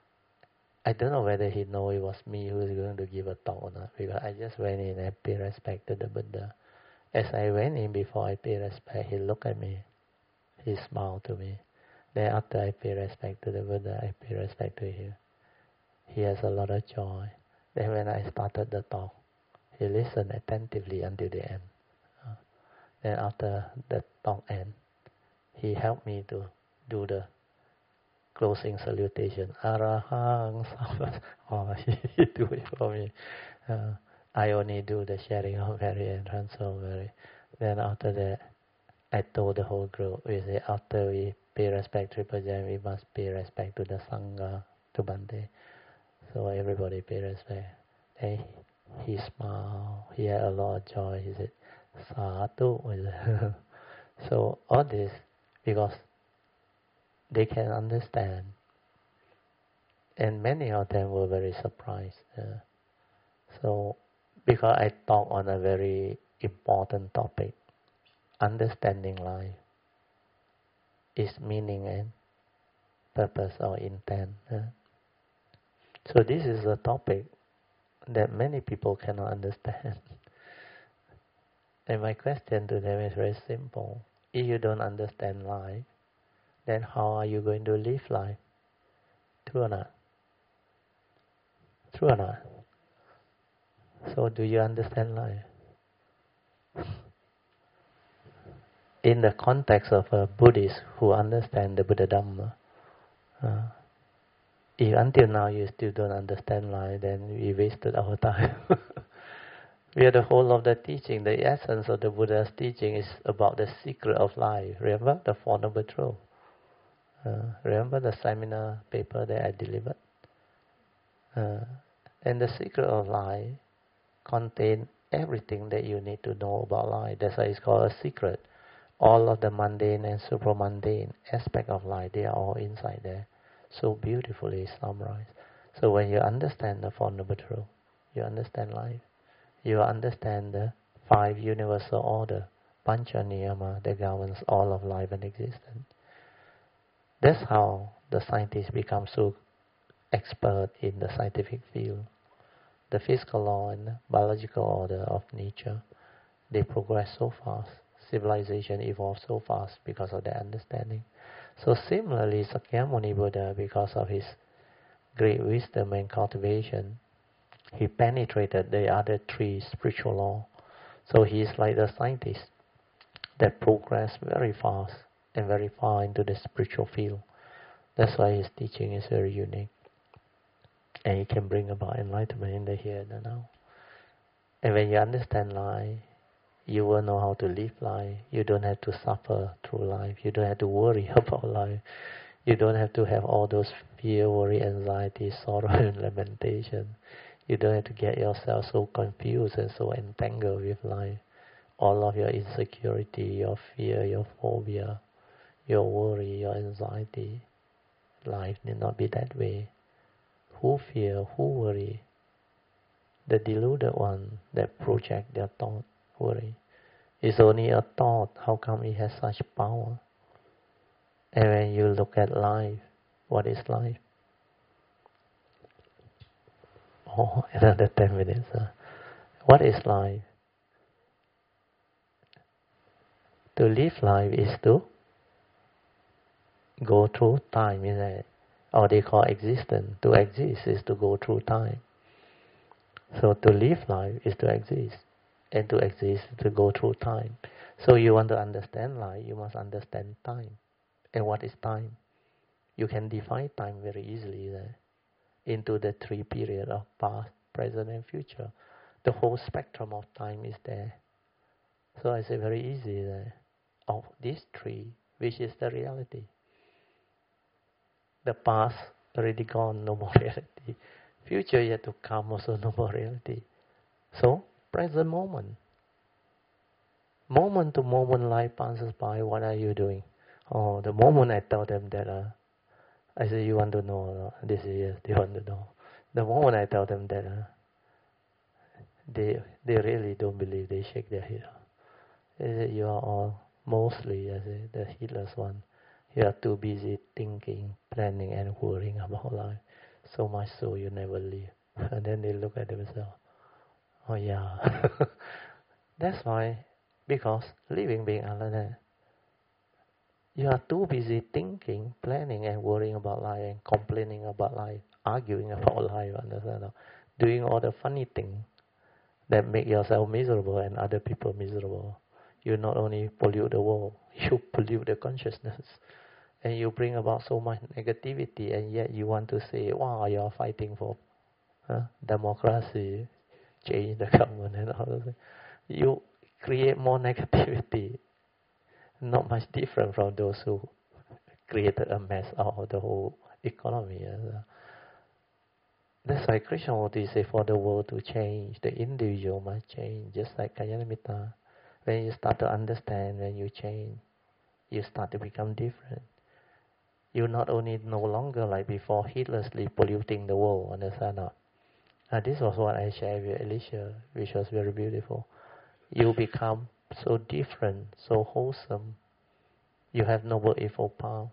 I don't know whether he know it was me who is going to give a talk or not. Because I just went in and pay respect to the Buddha. As I went in, before I pay respect, he looked at me. He smiled to me. Then after I pay respect to the Buddha, I pay respect to him. He has a lot of joy. Then when I started the talk, he listened attentively until the end. Then after the talk end, he helped me to do the closing salutation. Arahang Samma. Oh, he do it for me. I only do the sharing of Mary and transfer Mary. Then after that, I told the whole group, we say after we pay respect to Rinpoche, we must pay respect to the Sangha, to Bante. So everybody pay respect. Then he smiled. He had a lot of joy. He said, Sadhu. So all this, because they can understand. And many of them were very surprised. So, because I talk on a very important topic, understanding life, its meaning and purpose or intent. So this is a topic that many people cannot understand. And my question to them is very simple. If you don't understand life, then how are you going to live life? True or not? True or not? So do you understand life? In the context of a Buddhist who understand the Buddha Dhamma, if until now you still don't understand life, then we wasted our time. We are the whole of the teaching. The essence of the Buddha's teaching is about the secret of life. Remember the Four Noble Truths? Remember the seminar paper that I delivered? And the secret of life contains everything that you need to know about life. That's why it's called a secret. All of the mundane and supramundane aspect of life, they are all inside there. So beautifully summarized. So when you understand the Four Noble Truths, you understand life. You understand the five universal order, Pancha Niyama, that governs all of life and existence. That's how the scientists become so expert in the scientific field. The physical law and the biological order of nature, they progress so fast. Civilization evolves so fast because of their understanding. So similarly, Sakyamuni Buddha, because of his great wisdom and cultivation, he penetrated the other three spiritual laws. So he is like the scientist that progress very fast and very far into the spiritual field. That's why his teaching is very unique. And it can bring about enlightenment in the here and the now. And when you understand life, you will know how to live life. You don't have to suffer through life. You don't have to worry about life. You don't have to have all those fear, worry, anxiety, sorrow, and lamentation. You don't have to get yourself so confused and so entangled with life. All of your insecurity, your fear, your phobia, your worry, your anxiety. Life need not be that way. Who fear, who worry? The deluded one that project their thought, worry. It's only a thought. How come it has such power? And when you look at life, what is life? Oh, another 10 minutes. What is life? To live life is to go through time, isn't it? Or they call existence. To exist is to go through time. So to live life is to exist. And to exist is to go through time. So you want to understand life, you must understand time. And what is time? You can define time very easily there into the three periods of past, present, and future. The whole spectrum of time is there. So I say very easy there. Of these three, which is the reality? The past already gone, no more reality. Future yet to come, also no more reality. So, present moment. Moment to moment life passes by. What are you doing? Oh, the moment I tell them that, I say, you want to know? This is yes, they want to know. The moment I tell them that, they really don't believe. They shake their head. They say, you are all mostly, I say, the heedless one. You are too busy thinking, planning, and worrying about life. So much so you never live. And then they look at themselves. Oh yeah. That's why, because living being are like that. You are too busy thinking, planning, and worrying about life, and complaining about life, arguing about life, understand? Doing all the funny things that make yourself miserable and other people miserable. You not only pollute the world, you pollute the consciousness. And you bring about so much negativity, and yet you want to say, wow, you are fighting for democracy, change the government and all those things. You create more negativity, not much different from those who created a mess out of the whole economy. That's why Krishnamurti say for the world to change, the individual must change, just like Kalyanamitta. When you start to understand, when you change, you start to become different. You not only no longer like before heedlessly polluting the world, understand not? This was what I shared with Alicia, which was very beautiful. You become so different, so wholesome. You have noble evil power.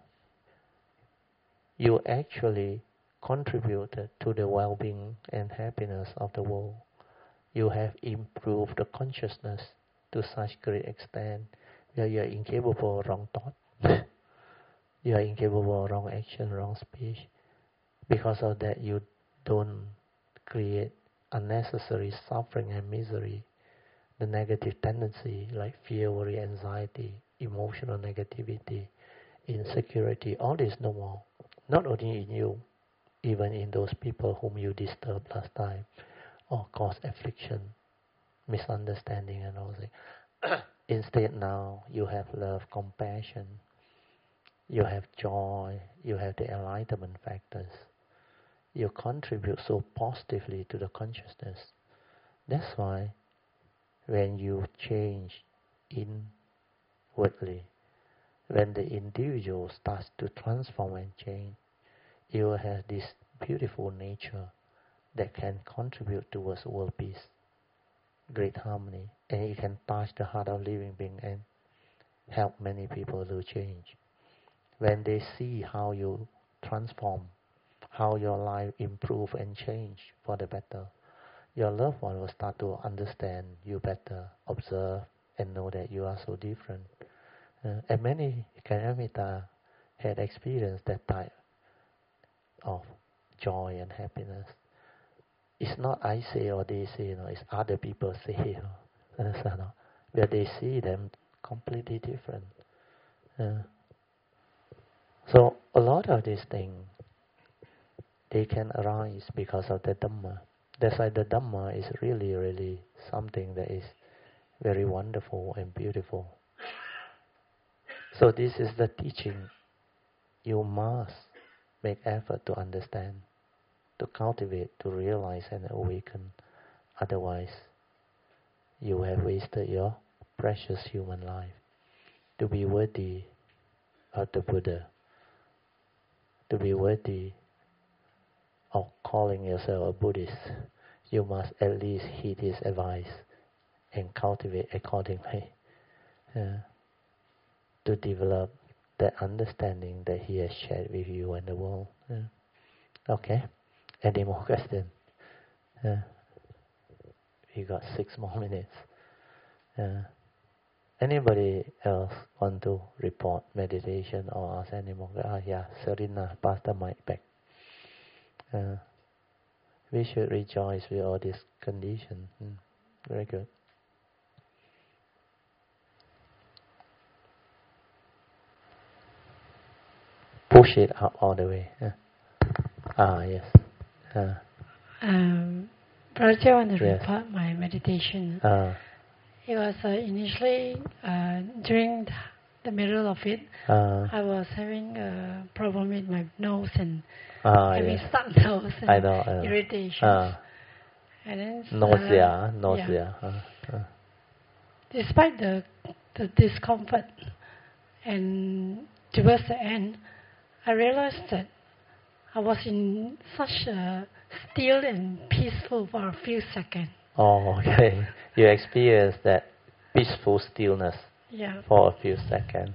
You actually contributed to the well-being and happiness of the world. You have improved the consciousness to such great extent that you are incapable of wrong thought. You are incapable of wrong action, wrong speech. Because of that, you don't create unnecessary suffering and misery. The negative tendency like fear, worry, anxiety, emotional negativity, insecurity, all this no more. Not only in you, even in those people whom you disturbed last time, or cause affliction, misunderstanding and all that. Instead now, you have love, compassion, you have joy, you have the enlightenment factors. You contribute so positively to the consciousness. That's why when you change inwardly, when the individual starts to transform and change, you will have this beautiful nature that can contribute towards world peace, great harmony, and it can touch the heart of living being and help many people to change. When they see how you transform, how your life improve and change for the better, your loved one will start to understand you better, observe, and know that you are so different. And many Kalyanamitta had experienced that type of joy and happiness. It's not I say or they say, it's other people say, where they see them completely different. So a lot of these things, they can arise because of the Dhamma. That's why the Dhamma is really, really something that is very wonderful and beautiful. So this is the teaching. You must make effort to understand, to cultivate, to realize and awaken. Otherwise, you have wasted your precious human life. To be worthy of the Buddha, to be worthy of calling yourself a Buddhist, you must at least heed his advice and cultivate accordingly to develop that understanding that he has shared with you and the world. Okay? Any more questions? We got 6 more minutes. Anybody else want to report meditation or ask any more? Serena, pass the mic back. We should rejoice with all these conditions. Very good. Push it up all the way. Yes. Prajay, I want to report my meditation. It was initially during the middle of it, I was having a problem with my nose and having stuck nose and irritation. And then nausea. despite the discomfort, and towards the end, I realized that I was in such a still and peaceful for a few seconds. Oh, okay. You experienced that peaceful stillness for a few seconds.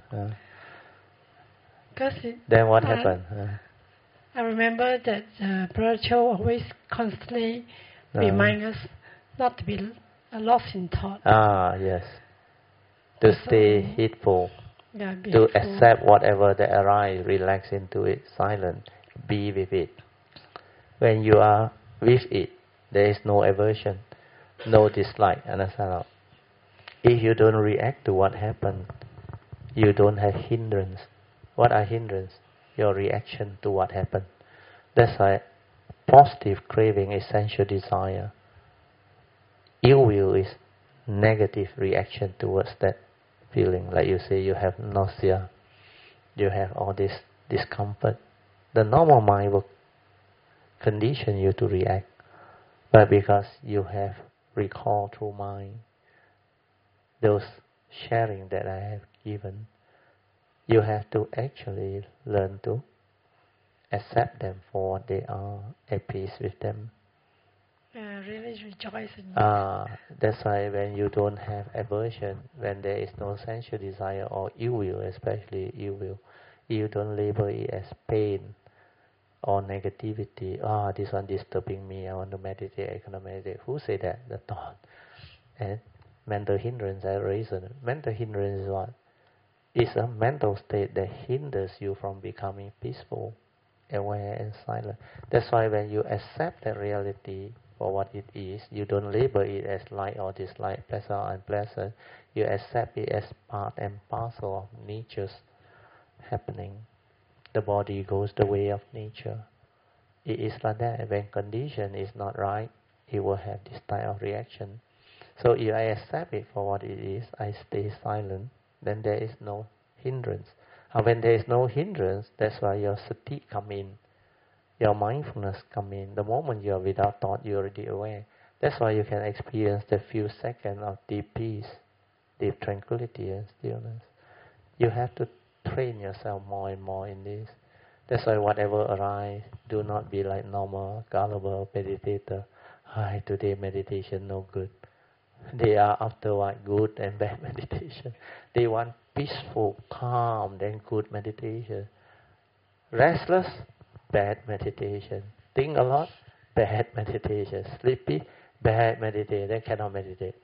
Then what happened? I remember that Brother Cho always constantly remind us not to be lost in thought. Yes. To stay heedful. To accept whatever that arises, relax into it, silent, be with it. When you are with it, there is no aversion, no dislike, understand? If you don't react to what happened, you don't have hindrance. What are hindrance? Your reaction to what happened. That's why positive craving is sensual desire. Ill will is negative reaction towards that feeling. Like you say, you have nausea, you have all this discomfort. The normal mind will condition you to react. But because you have recalled through mind those sharing that I have given, you have to actually learn to accept them for what they are, at peace with them. Really rejoice in it. That's why when you don't have aversion, when there is no sensual desire or ill will, especially ill will, you don't label it as pain or negativity. This one disturbing me, I want to meditate, I cannot meditate. Who say that? The thought. And mental hindrance, I reason. Mental hindrance is what? It's a mental state that hinders you from becoming peaceful, aware and silent. That's why when you accept that reality for what it is, you don't label it as like or dislike, pleasant or unpleasant. You accept it as part and parcel of nature's happening. The body goes the way of nature. It is like that. When condition is not right, it will have this type of reaction. So if I accept it for what it is, I stay silent, then there is no hindrance. And when there is no hindrance, that's why your sati come in, your mindfulness come in. The moment you are without thought, you are already aware. That's why you can experience the few seconds of deep peace, deep tranquility and stillness. You have to train yourself more and more in this. That's why whatever arises, do not be like normal, gullible meditator. Today meditation no good. They are after what? Good and bad meditation. They want peaceful, calm, then good meditation. Restless, bad meditation. Think a lot, bad meditation. Sleepy, bad meditation. They cannot meditate.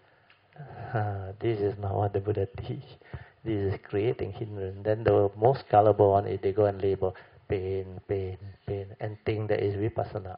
This is not what the Buddha teach. This is creating hindrance. Then the most gullible one is they go and label pain, pain, pain, and think that is vipassana.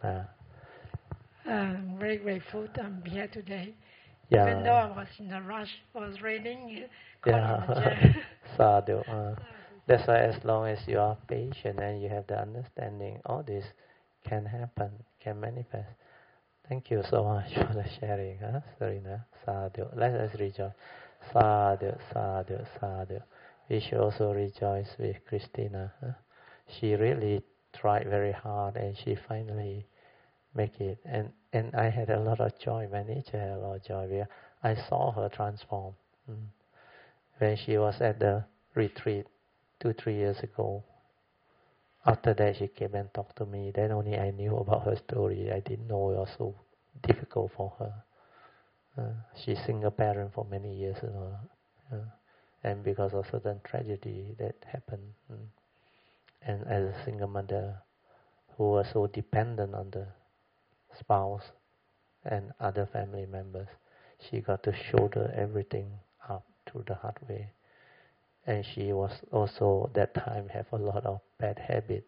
I'm very grateful I'm here today. Yeah. Even though I was in a rush, it was raining, Sadhu. That's why as long as you are patient and you have the understanding, all this can happen, can manifest. Thank you so much for the sharing, Serena. Sadhu. Let us rejoice. Sadhu, sadhu, sadhu. We should also rejoice with Christina. She really tried very hard and she finally make it. And I had a lot of joy. My nature had a lot of joy. I saw her transform. When she was at the retreat 2-3 years ago. After that, she came and talked to me. Then only I knew about her story. I didn't know it was so difficult for her. She's single parent for many years, and because of certain tragedy that happened, and as a single mother who was so dependent on the spouse and other family members, she got to shoulder everything up through the hard way. And she was also that time have a lot of bad habit,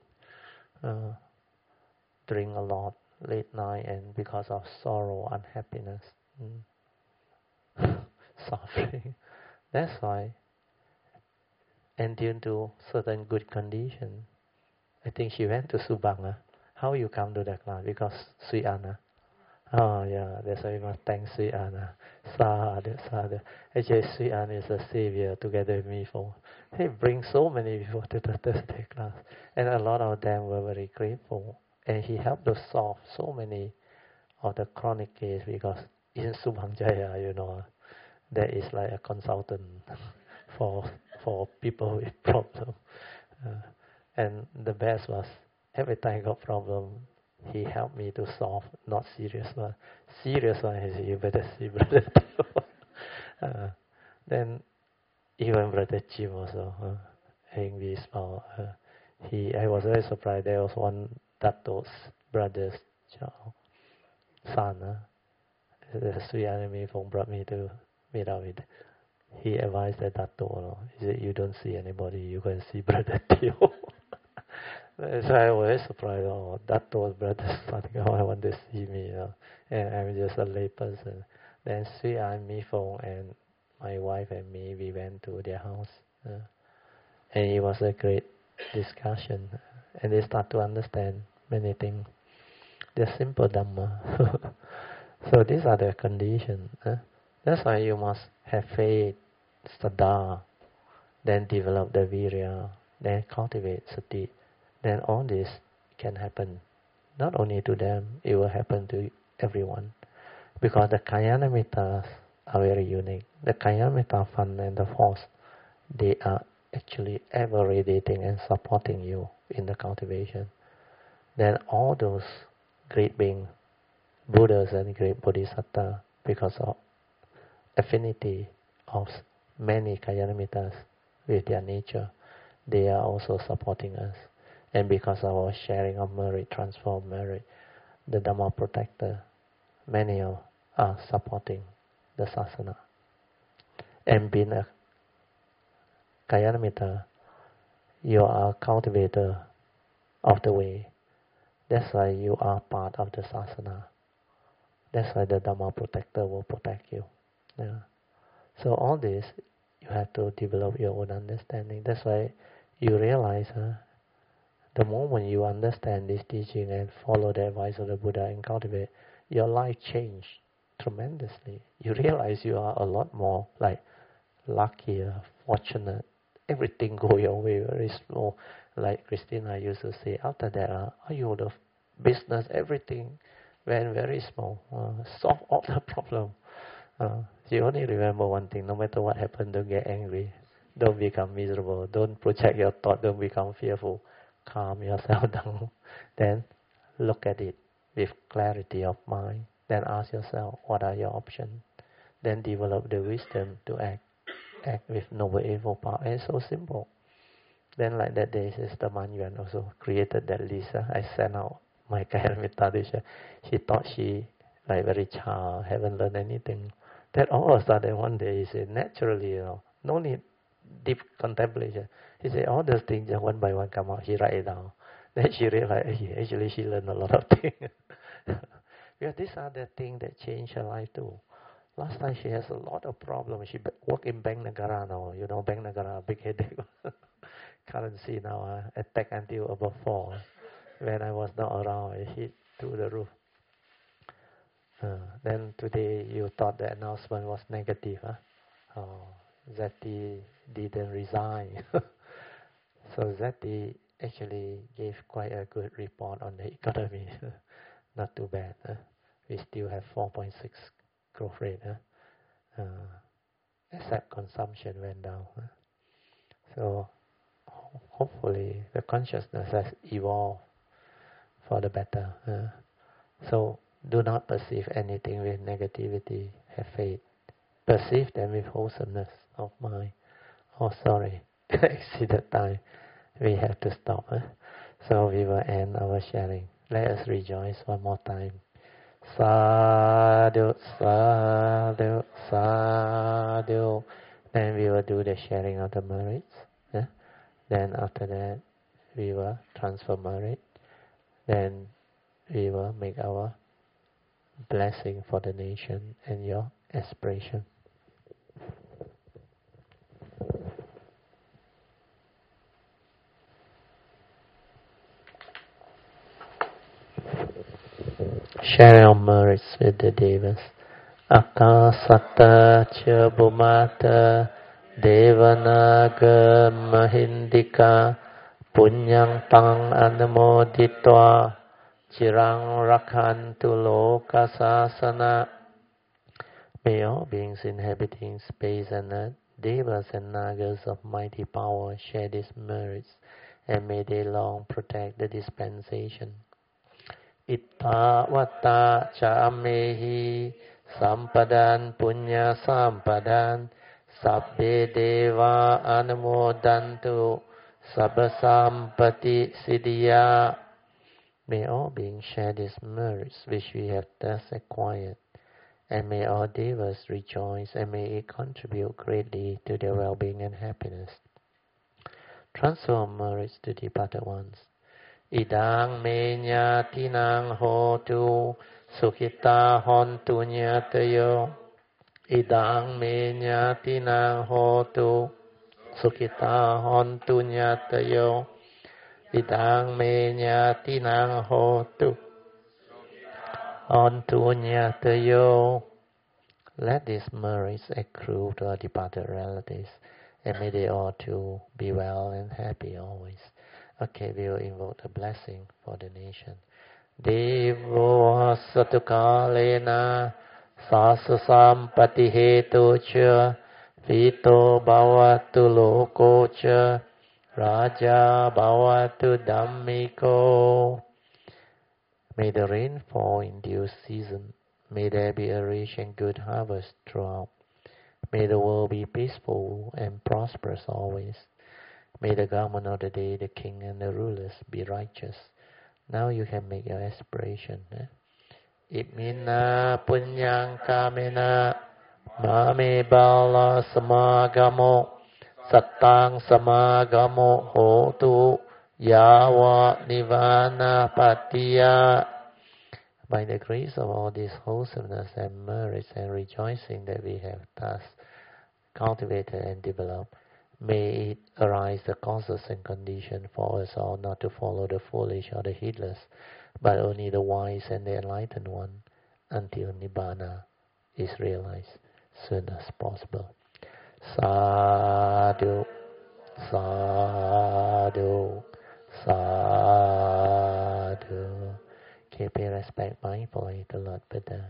drink a lot, late night, and because of sorrow, unhappiness, suffering. That's why, and due to certain good condition, I think she went to Subang. How you come to that class? Because Sri Anna. Oh yeah, that's why we must thank Sri Anna. Sadhu, sadhu. Actually, Sri Anna is a savior together with me for. He brings so many people to the Thursday class, and a lot of them were very grateful. And he helped to solve so many of the chronic cases because in Subang Jaya, That is like a consultant for people with problem. And the best was every time I got problem, he helped me to solve. Not serious one. Serious one, he said, you better see Brother Teo. Then even Brother Jim also, we small. I was very surprised. There was one Dato's brother's child, son. The Sri Anime Fong brought me to meet up with. He advised that Dato, he said, you don't see anybody, you can see Brother Teo. So I was very surprised. Oh, Dato's brother's son, I want to see me, and I'm just a lay person. Then Sri Anime Fong and my wife and me, we went to their house, and it was a great discussion, and they start to understand many things. They're simple Dhamma. So these are the conditions. That's why you must have faith, saddha, then develop the virya, then cultivate sati. Then all this can happen. Not only to them, it will happen to everyone. Because the Kalyanamitas are very unique. The Kalyanamita fund and the force, they are actually ever radiating and supporting you in the cultivation. Then all those great beings, Buddhas and great Bodhisattvas, because of affinity of many Kalyanamitas with their nature, they are also supporting us. And because of our sharing of merit, transform merit, the Dhamma protector, many are supporting the sasana. And being a Kalyanamita, you are a cultivator of the way. That's why you are part of the sasana. That's why the Dhamma protector will protect you. Yeah. So all this, you have to develop your own understanding. That's why you realize, the moment you understand this teaching and follow the advice of the Buddha and cultivate, your life changed tremendously. You realize you are a lot more like luckier, fortunate. Everything go your way very slow. Like Christina used to say, after that, the business, everything went very small. Solve all the problem. You only remember one thing: no matter what happened, don't get angry, don't become miserable, don't project your thought, don't become fearful. Calm yourself down. Then look at it with clarity of mind. Then ask yourself, what are your options? Then develop the wisdom to act with noble evil power. And it's so simple. Then like that day, Sister Man Yuan also created that list. I sent out my Kalyanamitta Disha. She thought she like very child, haven't learned anything. Then all of a sudden one day he said, naturally, no need deep contemplation. He said, all those things just one by one come out. He write it down. Then she realized, actually she learned a lot of things. Because these are the things that change her life too. Last time she has a lot of problems. She work in Bank Negara now. Bank Negara, big headache. Currency now attack until above 4. When I was not around, it hit through the roof. Then today you thought the announcement was negative. Zati didn't resign. So Zati actually gave quite a good report on the economy. Not too bad. We still have 4.6 growth rate. Except consumption went down. So hopefully the consciousness has evolved for the better. So do not perceive anything with negativity. Have faith. Perceive them with wholesomeness of mind. Oh, sorry, exceeded time. We have to stop. So we will end our sharing. Let us rejoice one more time. Sadhu, sadhu, sadhu. Then we will do the sharing of the merits. Then after that, we will transfer merit. Then we will make our blessing for the nation and your aspiration. Share our merits with the Devas. Akasata cha bhumata devanaga mahindika punyang tang anamoditva chirang rakhantu loka sasana. May all beings inhabiting space and earth, devas and nagas of mighty power, share these merits, and may they long protect the dispensation. Itta vatta cha mehi sampadan punya sampadan sabbe deva anumodantu sabbasampati siddhya. May all beings share these merits which we have thus acquired, and may all devas rejoice, and may it contribute greatly to their well-being and happiness. Transfer merits to departed ones. Idang me nyatinang hotu sukhita hontu nyatayo. Idang me nyatinang hotu sukhita hontu nyatayo. Idang me nyatinang hotu hontu nyatayo. Let these merits accrue to our departed relatives, and may they all too be well and happy always. Okay, we will invoke the blessing for the nation. Devo satukalena sasasampati hetu cha vito bhavatu loko cha raja bhavatu dhammiko. May the rain fall in due season. May there be a rich and good harvest throughout. May the world be peaceful and prosperous always. May the government of the day, the king and the rulers be righteous. Now you can make your aspiration. Itmina punyang kamena mame bala samagamo sattang samagamo hotu yawa nivana patiya. By the grace of all this wholesomeness and merits and rejoicing that we have thus cultivated and developed, may it arise the causes and condition for us all not to follow the foolish or the heedless, but only the wise and the enlightened one, until Nibbana is realized soon as possible. Sadhu, sadhu, sadhu. Okay, pay respect mindfully to Lord Buddha.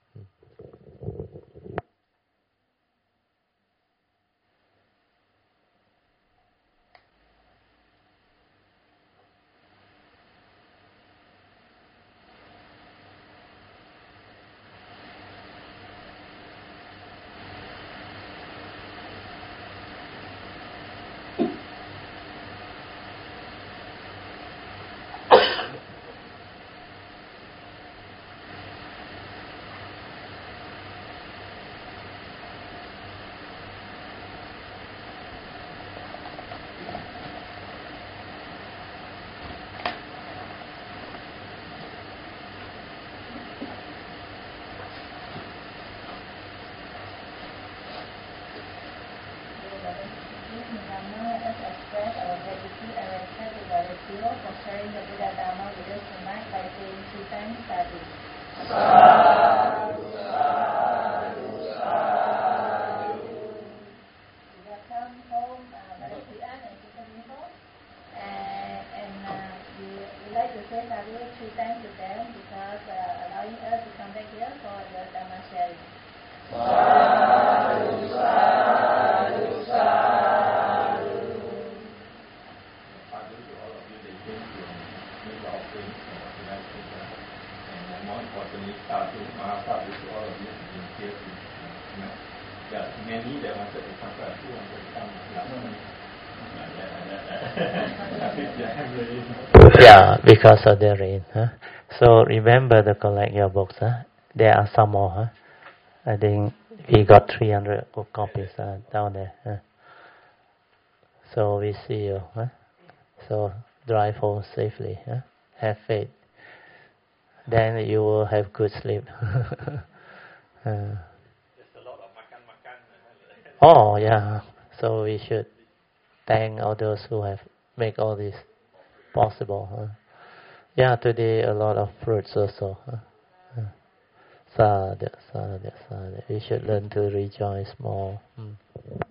Yeah, because of the rain. Huh? So remember to collect your books. Huh? There are some more. Huh? I think we got 300 copies down there. Huh? So we see you. Huh? So drive home safely. Huh? Have faith. Then you will have good sleep. Oh yeah. So we should thank all those who have made all this possible. Huh? Yeah, today a lot of fruits also. Sadhu, sadhu, sadhu. We should learn to rejoice more.